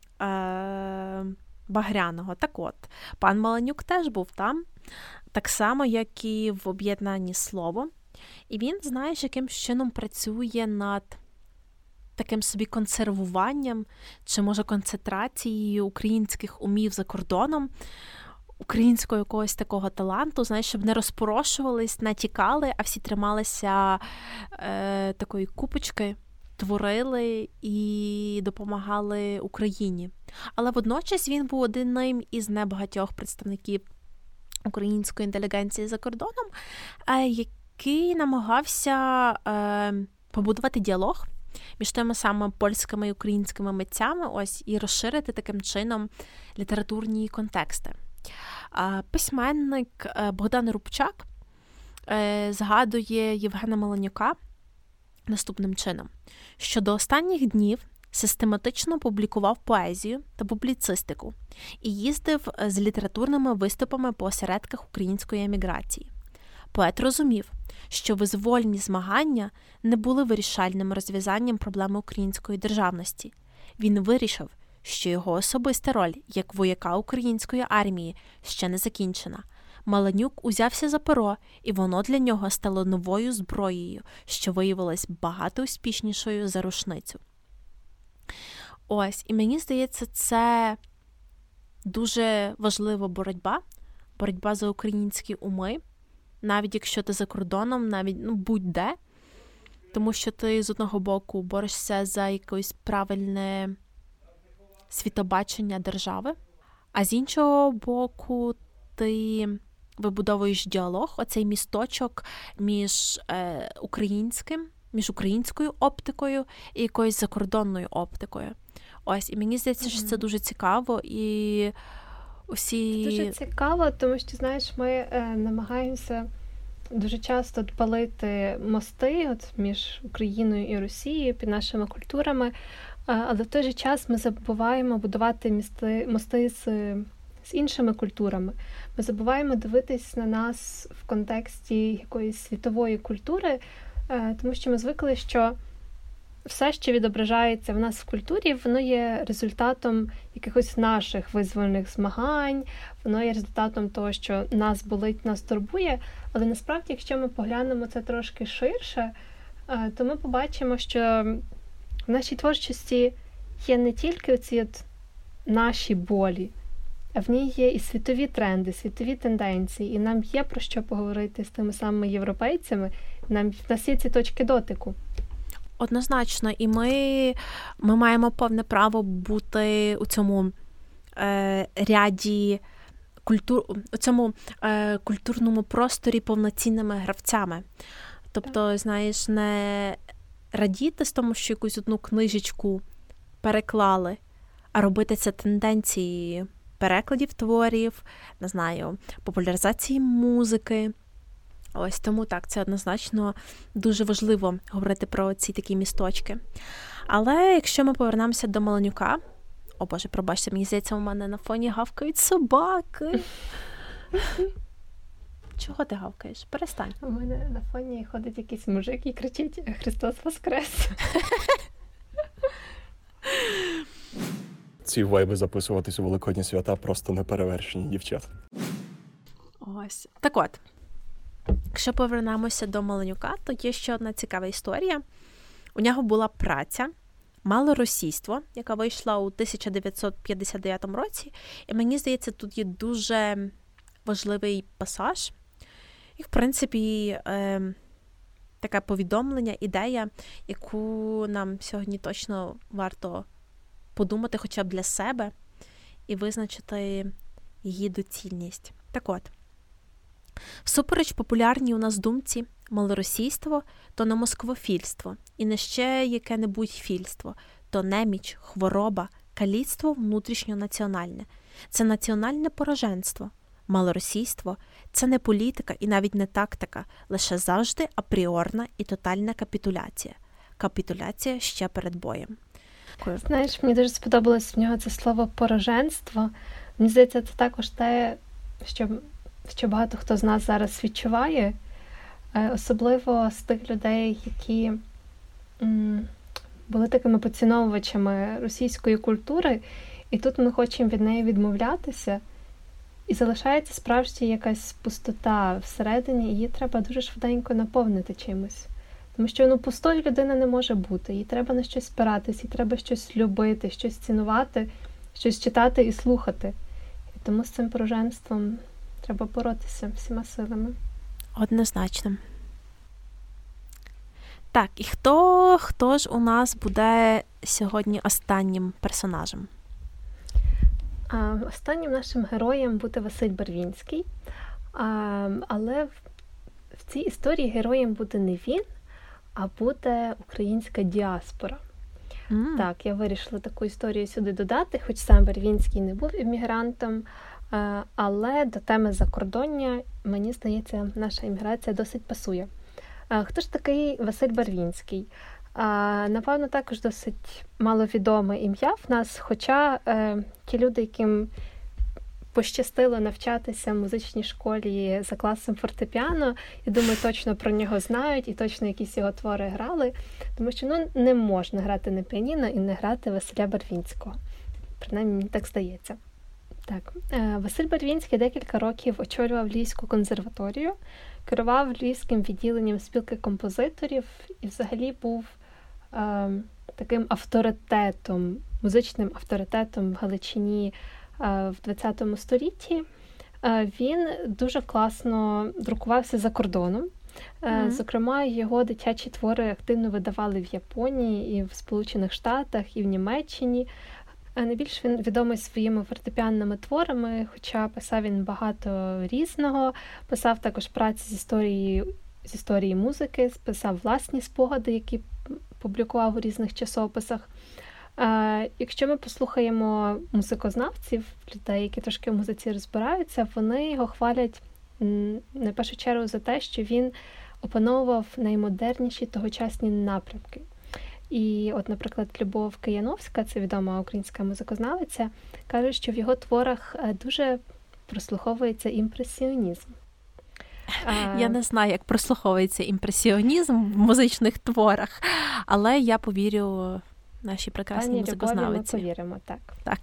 [SPEAKER 1] е, Багряного. Так от, пан Маланюк теж був там, так само, як і в об'єднанні «Слово». І він, знаєш, яким чином працює над таким собі консервуванням, чи, може, концентрацією українських умів за кордоном, українського якогось такого таланту, знаєш, щоб не розпорошувались, не тікали, а всі трималися е, такої купочки, творили і допомагали Україні. Але водночас він був одним із небагатьох представників української інтелігенції за кордоном, е, який намагався е, побудувати діалог між тими самими польськими і українськими митцями, ось, і розширити таким чином літературні контексти. Письменник Богдан Рубчак згадує Євгена Маланюка наступним чином, що до останніх днів систематично публікував поезію та публіцистику і їздив з літературними виступами по осередках української еміграції. Поет розумів, що визвольні змагання не були вирішальним розв'язанням проблеми української державності. Він вирішив, що його особиста роль як вояка української армії ще не закінчена. Маланюк узявся за перо, і воно для нього стало новою зброєю, що виявилась багато успішнішою за рушницю. Ось, і мені здається, це дуже важлива боротьба, боротьба за українські уми, навіть якщо ти за кордоном, навіть, ну, будь-де, тому що ти з одного боку борешся за якесь правильне світобачення держави, а з іншого боку ти вибудовуєш діалог, оцей місточок між е, українським, між українською оптикою і якоюсь закордонною оптикою. Ось, і мені здається, mm-hmm. що це дуже цікаво, і усі...
[SPEAKER 2] Це дуже цікаво, тому що, знаєш, ми е, намагаємося дуже часто палити мости от, між Україною і Росією, під нашими культурами, але в той же час ми забуваємо будувати мости, мости з, з іншими культурами. Ми забуваємо дивитись на нас в контексті якоїсь світової культури, тому що ми звикли, що все, що відображається в нас в культурі, воно є результатом якихось наших визвольних змагань, воно є результатом того, що нас болить, нас турбує. Але насправді, якщо ми поглянемо це трошки ширше, то ми побачимо, що в нашій творчості є не тільки ці от наші болі, а в ній є і світові тренди, світові тенденції, і нам є про що поговорити з тими самими європейцями, нам, в нас є ці точки дотику.
[SPEAKER 1] Однозначно, і ми, ми маємо повне право бути у цьому е, ряді, культур, у цьому е, культурному просторі повноцінними гравцями. Тобто, знаєш, не радіти з тому, що якусь одну книжечку переклали, а робити це тенденцією перекладів творів, не знаю, популяризації музики. Ось тому так, це однозначно дуже важливо говорити про ці такі місточки. Але якщо ми повернемося до Маленюка, о Боже, пробачте, мені здається, у мене на фоні гавкають собаки. Чого ти гавкаєш? Перестань.
[SPEAKER 2] У мене на фоні ходить якийсь мужик і кричить «Христос Воскрес!».
[SPEAKER 3] Ці вайби записуватись у великодні свята просто неперевершені, дівчат.
[SPEAKER 1] Ось. Так от, якщо повернемося до Маленюка, то є ще одна цікава історія. У нього була праця «Малоросійство», яка вийшла у тисяча дев'ятсот п'ятдесят дев'ятому році. І мені здається, тут є дуже важливий пасаж. І, в принципі, е, таке повідомлення, ідея, яку нам сьогодні точно варто подумати хоча б для себе і визначити її доцільність. Так от, всупереч популярній у нас думці, малоросійство – то не москвофільство, і не ще яке-небудь фільство, то неміч, хвороба, каліцтво внутрішньонаціональне. Це національне пораженство. Малоросійство – це не політика і навіть не тактика, лише завжди апріорна і тотальна капітуляція. Капітуляція ще перед боєм.
[SPEAKER 2] Дякую. Знаєш, мені дуже сподобалось в нього це слово «пораженство». Мені здається, це також те, що, що багато хто з нас зараз відчуває, особливо з тих людей, які м, були такими поціновувачами російської культури, і тут ми хочемо від неї відмовлятися, і залишається справді якась пустота всередині, і її треба дуже швиденько наповнити чимось. Тому що ну, пустою людина не може бути, їй треба на щось спиратись, їй треба щось любити, щось цінувати, щось читати і слухати. І тому з цим пораженством треба боротися всіма силами.
[SPEAKER 1] Однозначно. Так, і хто, хто ж у нас буде сьогодні останнім персонажем?
[SPEAKER 2] А, останнім нашим героєм буде Василь Барвінський, а, але в, в цій історії героєм буде не він, а буде українська діаспора. Mm. Так, я вирішила таку історію сюди додати, хоч сам Барвінський не був іммігрантом, але до теми закордоння, мені здається, наша імміграція досить пасує. Хто ж такий Василь Барвінський? Напевно, також досить маловідоме ім'я в нас, хоча ті люди, яким пощастило навчатися в музичній школі за класом фортепіано, я думаю, точно про нього знають і точно якісь його твори грали, тому що ну, не можна грати на піаніно і не грати Василя Барвінського. Принаймні, мені так здається. Так, Василь Барвінський декілька років очолював Львівську консерваторію, керував Львівським відділенням спілки композиторів і взагалі був е, таким авторитетом, музичним авторитетом в Галичині в ХХ столітті. Він дуже класно друкувався за кордоном. Mm-hmm. Зокрема, його дитячі твори активно видавали в Японії, і в Сполучених Штатах, і в Німеччині. Найбільш він відомий своїми фортепіанними творами, хоча писав він багато різного. Писав також праці з історії, з історії музики, писав власні спогади, які публікував у різних часописах. Якщо ми послухаємо музикознавців, людей, які трошки в музиці розбираються, вони його хвалять на першу чергу за те, що він опановував наймодерніші тогочасні напрямки. І от, наприклад, Любов Кияновська, це відома українська музикознавиця, каже, що в його творах дуже прослуховується імпресіонізм.
[SPEAKER 1] А... Я не знаю, як прослуховується імпресіонізм в музичних творах, але я повірю нашій прекрасній музикознавиці.
[SPEAKER 2] Ми повіримо, так.
[SPEAKER 1] Так.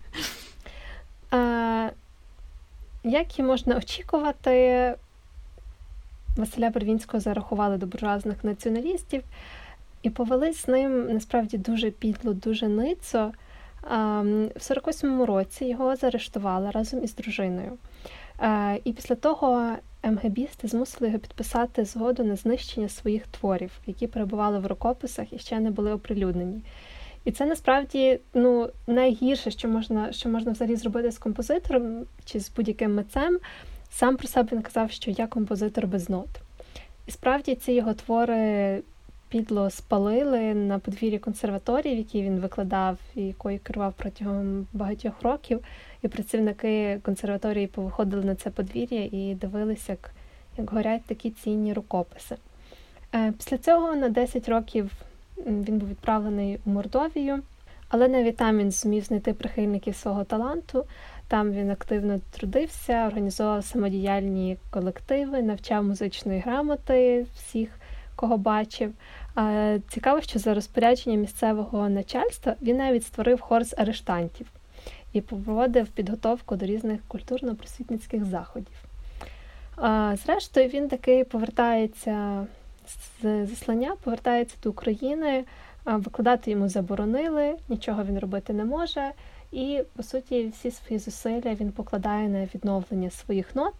[SPEAKER 2] А, як і можна очікувати, Василя Барвінського зарахували до буржуазних націоналістів і повелись з ним, насправді, дуже підло, дуже ницо. В сорок восьмому році його заарештували разом із дружиною. І після того ем ге бісти змусили його підписати згоду на знищення своїх творів, які перебували в рукописах і ще не були оприлюднені. І це, насправді, ну, найгірше, що можна, що можна взагалі зробити з композитором чи з будь-яким митцем. Сам про себе він казав, що я композитор без нот. І справді ці його твори підло спалили на подвір'ї консерваторії, в якій він викладав і якою керував протягом багатьох років. І працівники консерваторії повиходили на це подвір'я і дивилися, як, як горять такі цінні рукописи. Після цього на десять років він був відправлений у Мордовію, але навіть там він зумів знайти прихильників свого таланту. Там він активно трудився, організовував самодіяльні колективи, навчав музичної грамоти всіх, кого бачив. Цікаво, що за розпорядженням місцевого начальства він навіть створив хор з арештантів і проводив підготовку до різних культурно-просвітницьких заходів. Зрештою, він таки повертається з заслання, повертається до України, викладати йому заборонили, нічого він робити не може, і, по суті, всі свої зусилля він покладає на відновлення своїх нот.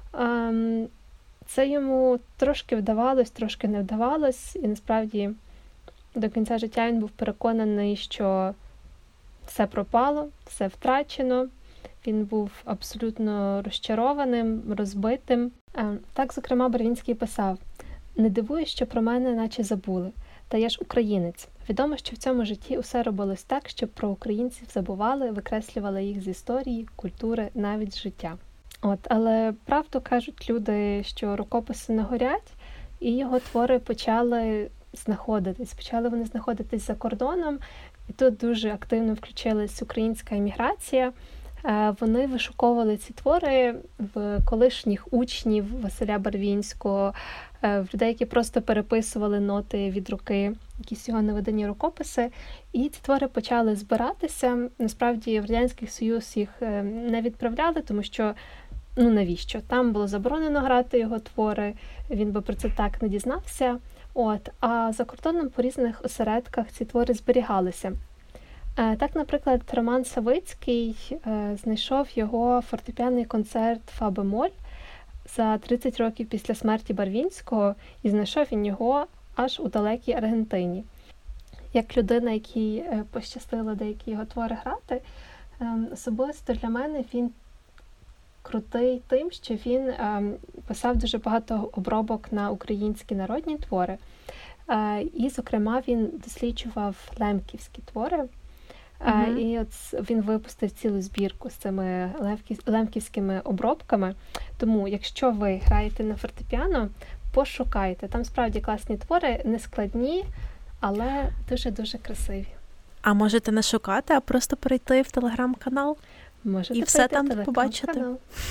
[SPEAKER 2] Це йому трошки вдавалось, трошки не вдавалось, і, насправді, до кінця життя він був переконаний, що все пропало, все втрачено. Він був абсолютно розчарованим, розбитим. Так, зокрема, Барвінський писав: «Не дивуюсь, що про мене наче забули. Та я ж українець. Відомо, що в цьому житті усе робилось так, щоб про українців забували, викреслювали їх з історії, культури, навіть з життя». От, але правду кажуть люди, що рукописи не горять, і його твори почали знаходитись. Почали вони знаходитись за кордоном, і тут дуже активно включилась українська еміграція. Вони вишуковували ці твори в колишніх учнів Василя Барвінського, в людей, які просто переписували ноти від руки, якісь його невидані рукописи. І ці твори почали збиратися. Насправді, в Радянський Союз їх не відправляли, тому що, ну навіщо? Там було заборонено грати його твори, він би про це так не дізнався. От. А за кордоном по різних осередках ці твори зберігалися. Так, наприклад, Роман Савицький знайшов його фортепіанний концерт фа-бемоль за тридцять років після смерті Барвінського, і знайшов він його аж у далекій Аргентині. Як людина, якій пощастило деякі його твори грати, особисто для мене він крутий тим, що він писав дуже багато обробок на українські народні твори. І, зокрема, він досліджував лемківські твори. Uh-huh. І от він випустив цілу збірку з цими лемківськими обробками. Тому, якщо ви граєте на фортепіано, пошукайте. Там справді класні твори, не складні, але дуже-дуже красиві.
[SPEAKER 1] А можете не шукати, а просто перейти в телеграм-канал
[SPEAKER 2] можете
[SPEAKER 1] і все там побачити.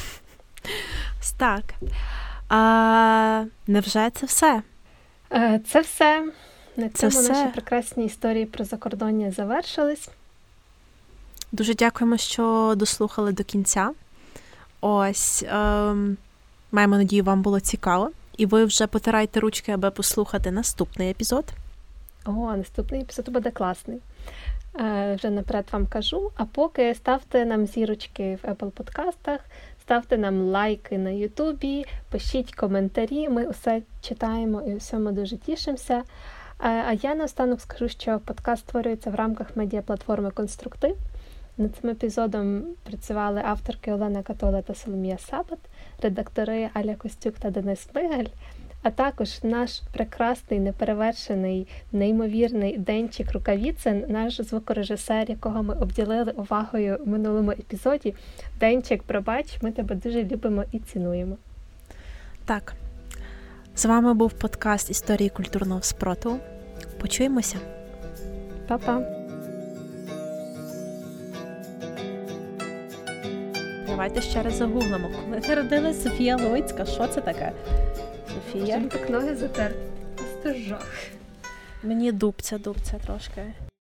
[SPEAKER 1] Так. А, невже це все?
[SPEAKER 2] Це все. На цьому це наші все. Прекрасні історії про закордоння завершились.
[SPEAKER 1] Дуже дякуємо, що дослухали до кінця. Ось, ем, маємо надію, вам було цікаво. І ви вже потирайте ручки, аби послухати наступний епізод.
[SPEAKER 2] О, наступний епізод буде класний. Е, вже наперед вам кажу. А поки ставте нам зірочки в Apple подкастах, ставте нам лайки на Ютубі, пишіть коментарі, ми усе читаємо і усьому дуже тішимося. А я наостанок скажу, що подкаст створюється в рамках медіаплатформи «Конструктив». Над цим епізодом працювали авторки Олена Катола та Соломія Сабат, редактори Аля Костюк та Денис Мигаль, а також наш прекрасний, неперевершений, неймовірний Денчик Рукавіцин, наш звукорежисер, якого ми обділили увагою в минулому епізоді. Денчик, пробач, ми тебе дуже любимо і цінуємо.
[SPEAKER 1] Так. З вами був подкаст «Історії культурного спротиву». Почуємося.
[SPEAKER 2] Па-па.
[SPEAKER 1] Давайте ще раз загуглимо. Коли народилась Софія Луцька? Що це таке? Софія?
[SPEAKER 2] Чим так ноги затерти? Просто жах.
[SPEAKER 1] Мені дубця, дубця трошки.